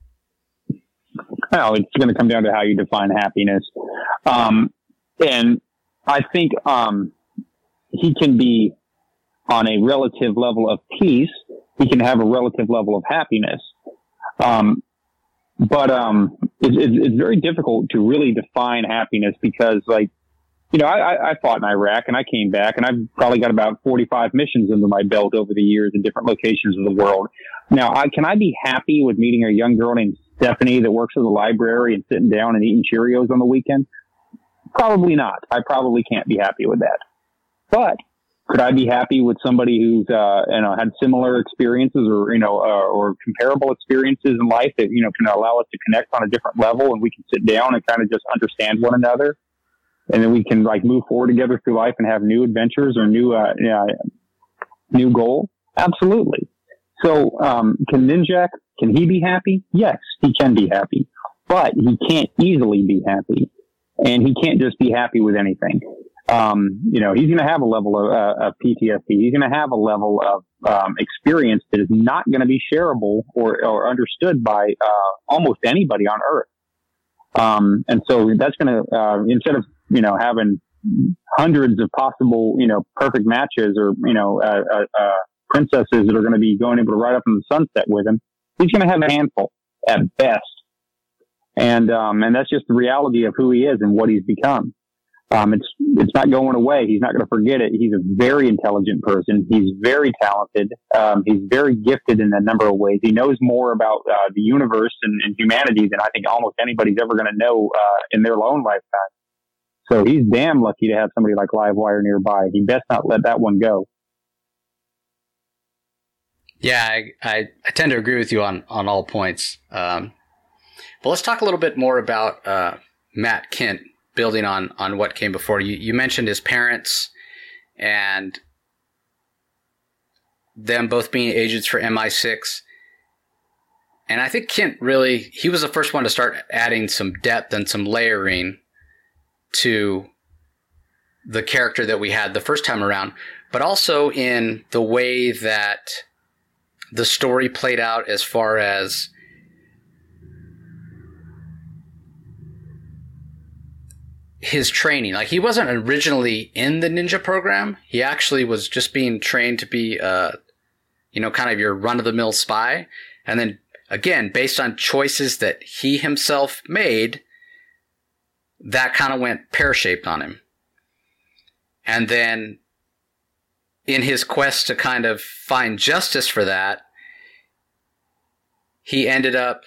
Well, it's going to come down to how you define happiness. Um, and I think um, he can be on a relative level of peace. He can have a relative level of happiness. Um, but, um, it, it, it's very difficult to really define happiness because, like, you know, I, I fought in Iraq and I came back and I've probably got about forty-five missions under my belt over the years in different locations of the world. Now, I, can I be happy with meeting a young girl named Stephanie that works in the library and sitting down and eating Cheerios on the weekend? Probably not. I probably can't be happy with that. But could I be happy with somebody who's, uh, you know, had similar experiences or, you know, uh, or comparable experiences in life that, you know, can allow us to connect on a different level and we can sit down and kind of just understand one another? And then we can, like, move forward together through life and have new adventures or new, uh, uh new goal? Absolutely. So, um, can Ninjak, can he be happy? Yes, he can be happy, but he can't easily be happy, and he can't just be happy with anything. Um, you know, he's going to have a level of, uh, of P T S D. He's going to have a level of, um, experience that is not going to be shareable or, or understood by, uh, almost anybody on Earth. Um, and so that's going to, uh, instead of, you know, having hundreds of possible, you know, perfect matches or, you know, uh, uh, uh princesses that are going to be going able to ride up in the sunset with him, he's going to have a handful at best. And, um, and that's just the reality of who he is and what he's become. Um, it's, it's not going away. He's not going to forget it. He's a very intelligent person. He's very talented. Um, he's very gifted in a number of ways. He knows more about, uh, the universe and, and humanity than I think almost anybody's ever going to know, uh, in their own lifetime. So he's damn lucky to have somebody like Livewire nearby. He best not let that one go. Yeah, I, I, I tend to agree with you on, on all points. Um, but let's talk a little bit more about, uh, Matt Kent, building on, on what came before. You, you mentioned his parents and them both being agents for M I six. And I think Kent really, he was the first one to start adding some depth and some layering to the character that we had the first time around, but also in the way that the story played out as far as his training. Like, he wasn't originally in the ninja program. He actually was just being trained to be, uh, you know, kind of your run-of-the-mill spy. And then, again, based on choices that he himself made, that kind of went pear-shaped on him. And then, in his quest to kind of find justice for that, he ended up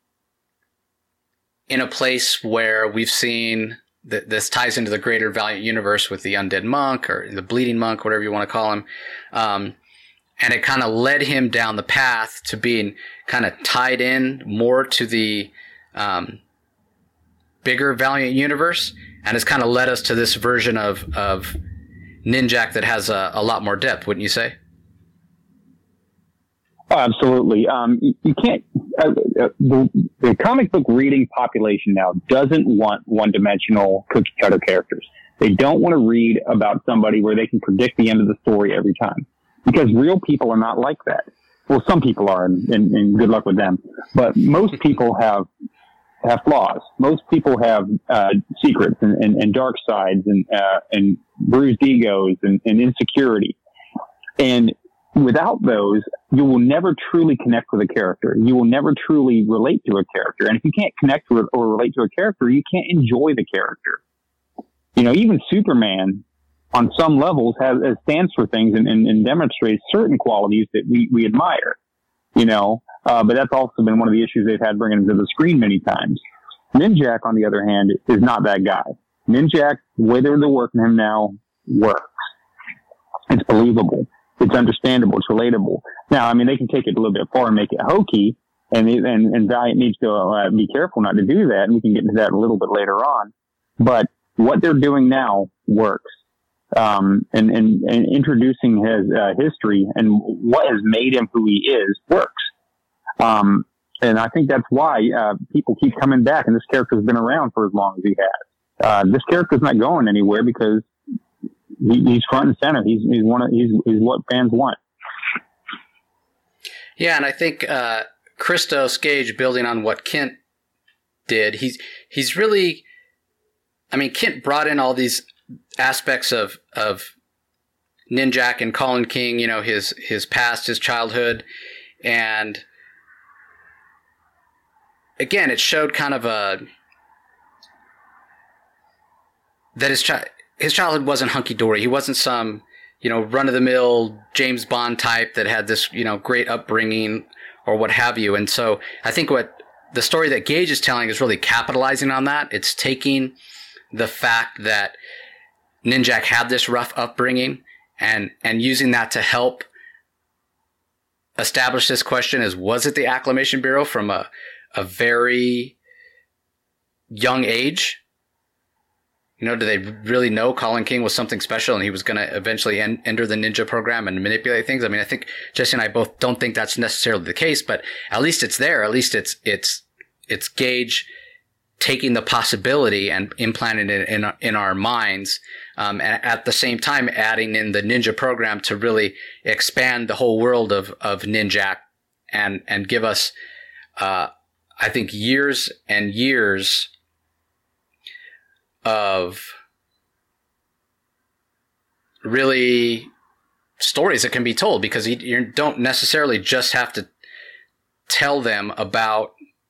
in a place where we've seen that this ties into the greater Valiant universe with the undead monk or the bleeding monk, whatever you want to call him. Um, and it kind of led him down the path to being kind of tied in more to the um, bigger Valiant universe. And it's kind of led us to this version of, of Ninjak that has a, a lot more depth, wouldn't you say? Oh, absolutely. Um, you, you can't, uh, uh, the, the comic book reading population now doesn't want one-dimensional cookie-cutter characters. They don't want to read about somebody where they can predict the end of the story every time. Because real people are not like that. Well, some people are, and, and, and good luck with them. But most people have have flaws. Most people have uh, secrets and, and, and dark sides and uh, and bruised egos and, and insecurity. And without those, you will never truly connect with a character. You will never truly relate to a character. And if you can't connect with or relate to a character, you can't enjoy the character. You know, even Superman, on some levels, has, has stands for things and, and, and demonstrates certain qualities that we, we admire. You know, uh, but that's also been one of the issues they've had bringing him to the screen many times. Ninjak, on the other hand, is not that guy. Ninjak, the way they're working him now, works. It's believable. It's understandable. It's relatable. Now, I mean, they can take it a little bit far and make it hokey, and and, and Valiant needs to uh, be careful not to do that, and we can get into that a little bit later on. But what they're doing now works. Um, and, and, and introducing his uh, history and what has made him who he is works. Um, and I think that's why uh, people keep coming back, and this character's been around for as long as he has. Uh, this character's not going anywhere because he, he's front and center. He's he's one of he's, he's what fans want. Yeah, and I think uh, Christos Gage, building on what Kent did, he's he's really, I mean, Kent brought in all these aspects of of Ninjak and Colin King, you know, his his past, his childhood, and again, it showed kind of a that his chi- his childhood wasn't hunky dory. He wasn't some, you know, run of the mill James Bond type that had this, you know, great upbringing or what have you. And so I think what the story that Gage is telling is really capitalizing on that. It's taking the fact that Ninjak had this rough upbringing and, and using that to help establish this question as, was it the Acclamation Bureau from a, a very young age? You know, do they really know Colin King was something special and he was going to eventually en- enter the ninja program and manipulate things? I mean, I think Jesse and I both don't think that's necessarily the case, but at least it's there. At least it's, it's, it's Gage taking the possibility and implanting it in, in our minds. Um, and at the same time, adding in the ninja program to really expand the whole world of, of Ninjak and, and give us, uh, I think years and years of really stories that can be told, because you, you don't necessarily just have to tell them about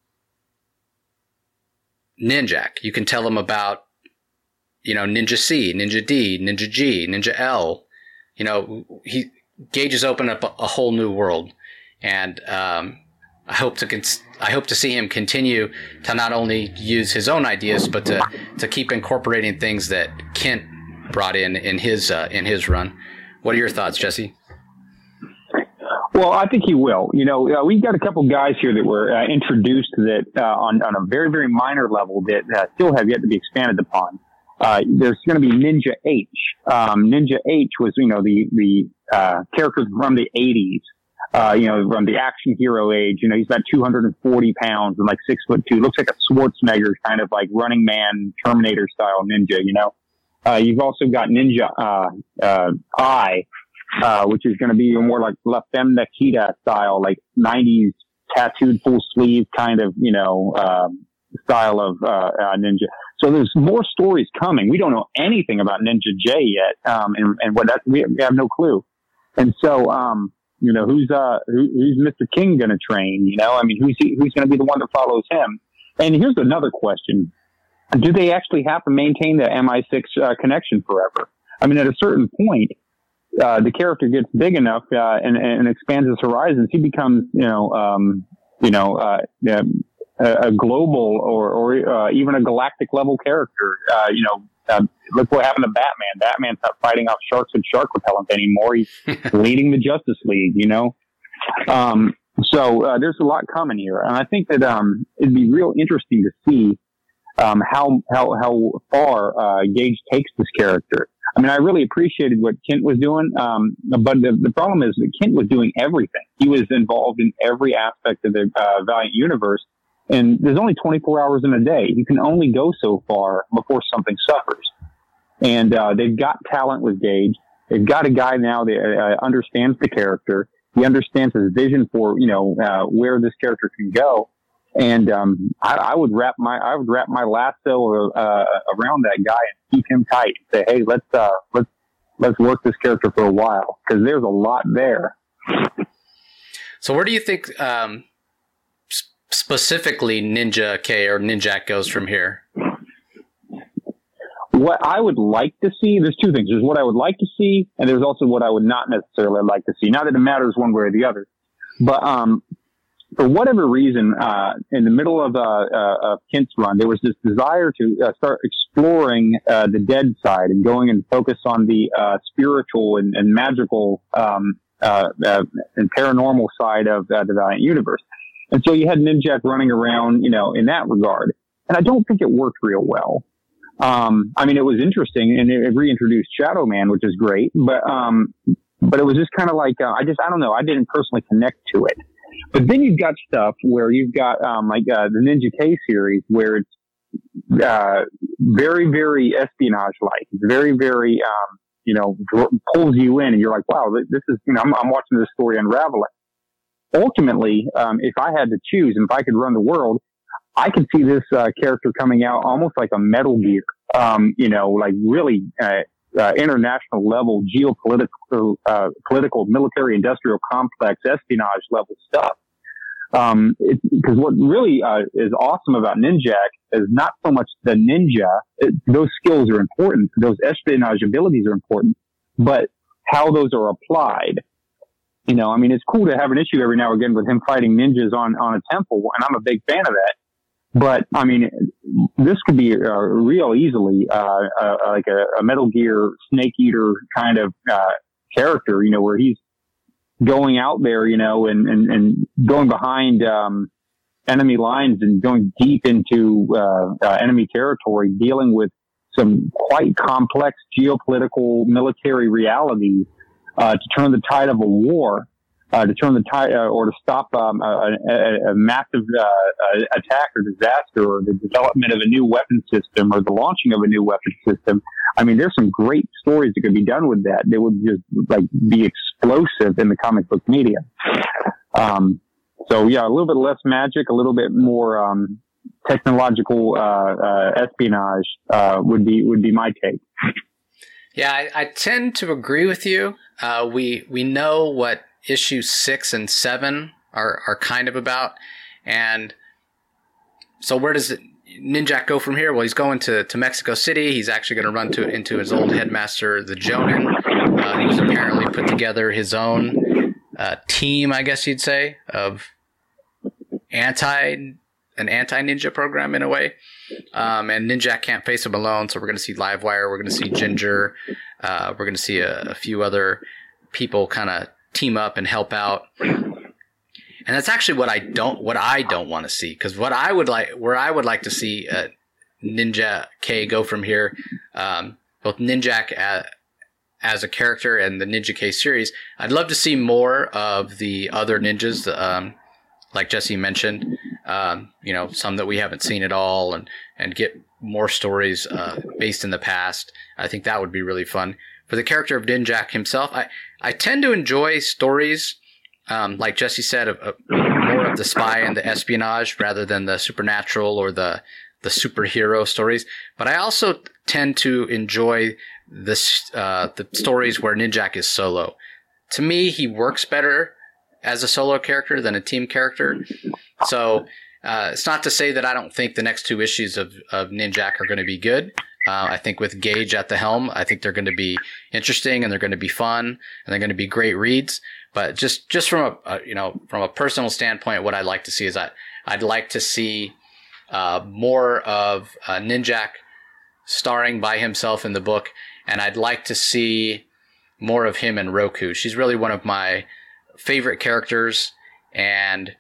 Ninjak. You can tell them about, you know, Ninja C, Ninja D, Ninja G, Ninja L. You know, he Gage has opened up a, a whole new world, and um, I hope to cons- I hope to see him continue to not only use his own ideas, but to, to keep incorporating things that Kent brought in in his uh, in his run. What are your thoughts, Jesse? Well, I think he will. You know, uh, we've got a couple guys here that were uh, introduced that uh, on on a very very minor level that uh, still have yet to be expanded upon. Uh, there's going to be Ninja H. Um, Ninja H was, you know, the the uh, character from the eighties. Uh, you know, from the action hero age. You know, he's about two hundred forty pounds and like six foot two. Looks like a Schwarzenegger kind of like Running Man, Terminator style ninja. You know, uh, you've also got Ninja uh, uh, I. Uh, which is going to be more like La Femme Nikita style, like nineties tattooed full sleeve kind of, you know, um, style of uh, uh, ninja. So there's more stories coming. We don't know anything about Ninja J yet, um, and, and what that we have no clue. And so, um, you know, who's uh, who, who's Mister King going to train? You know, I mean, who's he, who's going to be the one that follows him? And here's another question: do they actually have to maintain the M I six uh, connection forever? I mean, at a certain point, uh, the character gets big enough uh, and, and expands his horizons. He becomes, you know, um, you know, uh, uh, a global or, or uh, even a galactic level character. Uh, you know, uh, look what happened to Batman. Batman's not fighting off sharks with shark repellent anymore. He's leading the Justice League, you know. Um, so uh, there's a lot coming here. And I think that um, it'd be real interesting to see um, how, how, how far uh, Gage takes this character. I mean, I really appreciated what Kent was doing, um, but the, the problem is that Kent was doing everything. He was involved in every aspect of the uh, Valiant universe. And there's only twenty-four hours in a day. You can only go so far before something suffers. And uh, they've got talent with Gage. They've got a guy now that uh, understands the character. He understands his vision for, you know, uh, where this character can go. And um, I, I would wrap my I would wrap my lasso uh, around that guy and keep him tight. Say, hey, let's uh, let's let's work this character for a while, because there's a lot there. So where do you think? Um Specifically, Ninja K or Ninjak goes from here? What I would like to see, there's two things. There's what I would like to see, and there's also what I would not necessarily like to see. Not that it matters one way or the other. But um, for whatever reason, uh, in the middle of, uh, uh, of Kent's run, there was this desire to uh, start exploring uh, the dead side and going and focus on the uh, spiritual and, and magical um, uh, uh, and paranormal side of uh, the Valiant universe. And so you had Ninjak running around, you know, in that regard. And I don't think it worked real well. Um, I mean, it was interesting, and it reintroduced Shadow Man, which is great. But, um, but it was just kind of like, uh, I just, I don't know, I didn't personally connect to it. But then you've got stuff where you've got, um, like, uh, the Ninja K series, where it's, uh, very, very espionage-like. It's very, very, um, you know, pulls you in, and you're like, wow, this is, you know, I'm, I'm watching this story unraveling. Ultimately, um, if I had to choose and if I could run the world, I could see this uh, character coming out almost like a Metal Gear, um, you know, like really uh, uh, international level geopolitical, uh, political, military, industrial complex, espionage level stuff. Um, because what really uh, is awesome about Ninjak is not so much the ninja. It, those skills are important. Those espionage abilities are important, but how those are applied. You know, I mean, it's cool to have an issue every now and again with him fighting ninjas on, on a temple, and I'm a big fan of that. But, I mean, this could be uh, real easily uh, uh, like a, a Metal Gear Snake Eater kind of uh, character, you know, where he's going out there, you know, and, and, and going behind um, enemy lines and going deep into uh, uh, enemy territory, dealing with some quite complex geopolitical military realities. Uh, to turn the tide of a war, uh, to turn the tide, uh, or to stop um, a, a, a massive uh, attack or disaster, or the development of a new weapon system, or the launching of a new weapon system. I mean, there's some great stories that could be done with that. They would just like be explosive in the comic book media. Um, so yeah, a little bit less magic, a little bit more um, technological uh, uh, espionage uh, would be would be my take. Yeah, I, I tend to agree with you. Uh, we we know what issues six and seven are, are kind of about, and so where does it, Ninjak go from here? Well, he's going to, to Mexico City. He's actually going to run to into his old headmaster, the Jonin, uh, who's apparently put together his own uh, team, I guess you'd say, of anti an anti-ninja program in a way. Um, and Ninjak can't face him alone, so we're going to see Livewire, we're going to see Ginger, uh, we're going to see a, a few other people kind of team up and help out. And that's actually what I don't what I don't want to see, because what I would like, where I would like to see uh, Ninja K go from here, um, both Ninjak as, as a character and the Ninja K series, I'd love to see more of the other ninjas, um, like Jesse mentioned. Um, you know, some that we haven't seen at all, and, and get more stories uh, based in the past. I think that would be really fun. For the character of Ninjak himself, I, I tend to enjoy stories, um, like Jesse said, of, of more the spy and the espionage rather than the supernatural or the the superhero stories. But I also tend to enjoy this uh, the stories where Ninjak is solo. To me, he works better as a solo character than a team character. So uh, it's not to say that I don't think the next two issues of, of Ninjak are going to be good. Uh, I think with Gage at the helm, I think they're going to be interesting and they're going to be fun and they're going to be great reads. But just, just from a, a you know from a personal standpoint, what I'd like to see is that I'd like to see uh, more of uh, Ninjak starring by himself in the book, and I'd like to see more of him and Roku. She's really one of my favorite characters, and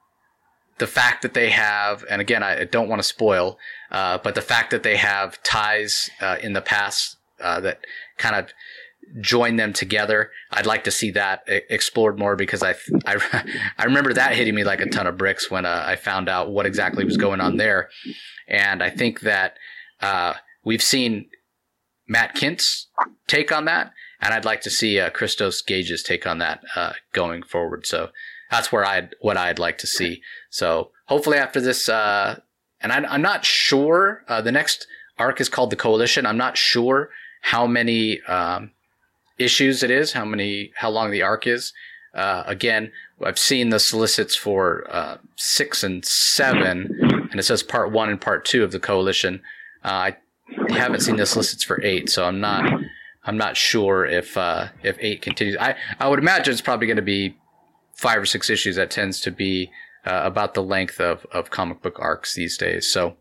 the fact that they have, and again, I don't want to spoil, uh, but the fact that they have ties uh, in the past uh, that kind of join them together, I'd like to see that explored more, because I I, I remember that hitting me like a ton of bricks when uh, I found out what exactly was going on there. And I think that uh, we've seen Matt Kint's take on that, and I'd like to see uh, Christos Gage's take on that uh, going forward. So that's where I'd what I'd like to see. So hopefully after this, uh, and I, I'm not sure, uh, the next arc is called The Coalition. I'm not sure how many um, issues it is, how many, how long the arc is. Uh, again, I've seen the solicits for uh, six and seven, and it says part one and part two of The Coalition. Uh, I haven't seen the solicits for eight, so I'm not, I'm not sure if uh, if eight continues. I, I would imagine it's probably going to be five or six issues. That tends to be uh, about the length of, of comic book arcs these days. So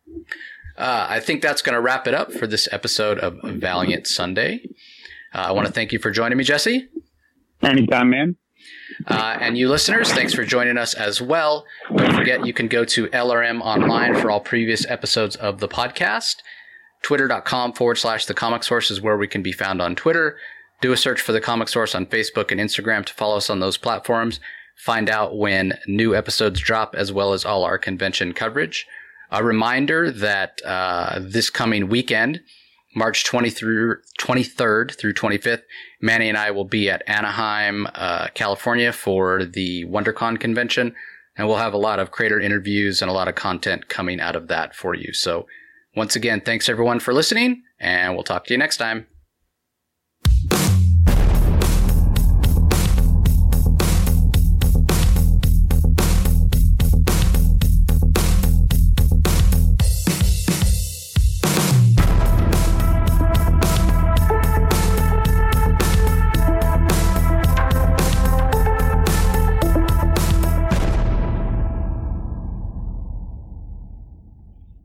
uh, I think that's going to wrap it up for this episode of Valiant Sunday. Uh, I want to thank you for joining me, Jesse. Anytime, man. Uh, and you listeners, thanks for joining us as well. Don't forget, you can go to L R M Online for all previous episodes of the podcast. Twitter.com forward slash The Comic Source is where we can be found on Twitter. Do a search for The Comic Source on Facebook and Instagram to follow us on those platforms. Find out when new episodes drop, as well as all our convention coverage. A reminder that uh, this coming weekend, March twenty-third through twenty-fifth, Manny and I will be at Anaheim, uh, California for the WonderCon convention, and we'll have a lot of creator interviews and a lot of content coming out of that for you. So once again, thanks everyone for listening, and we'll talk to you next time.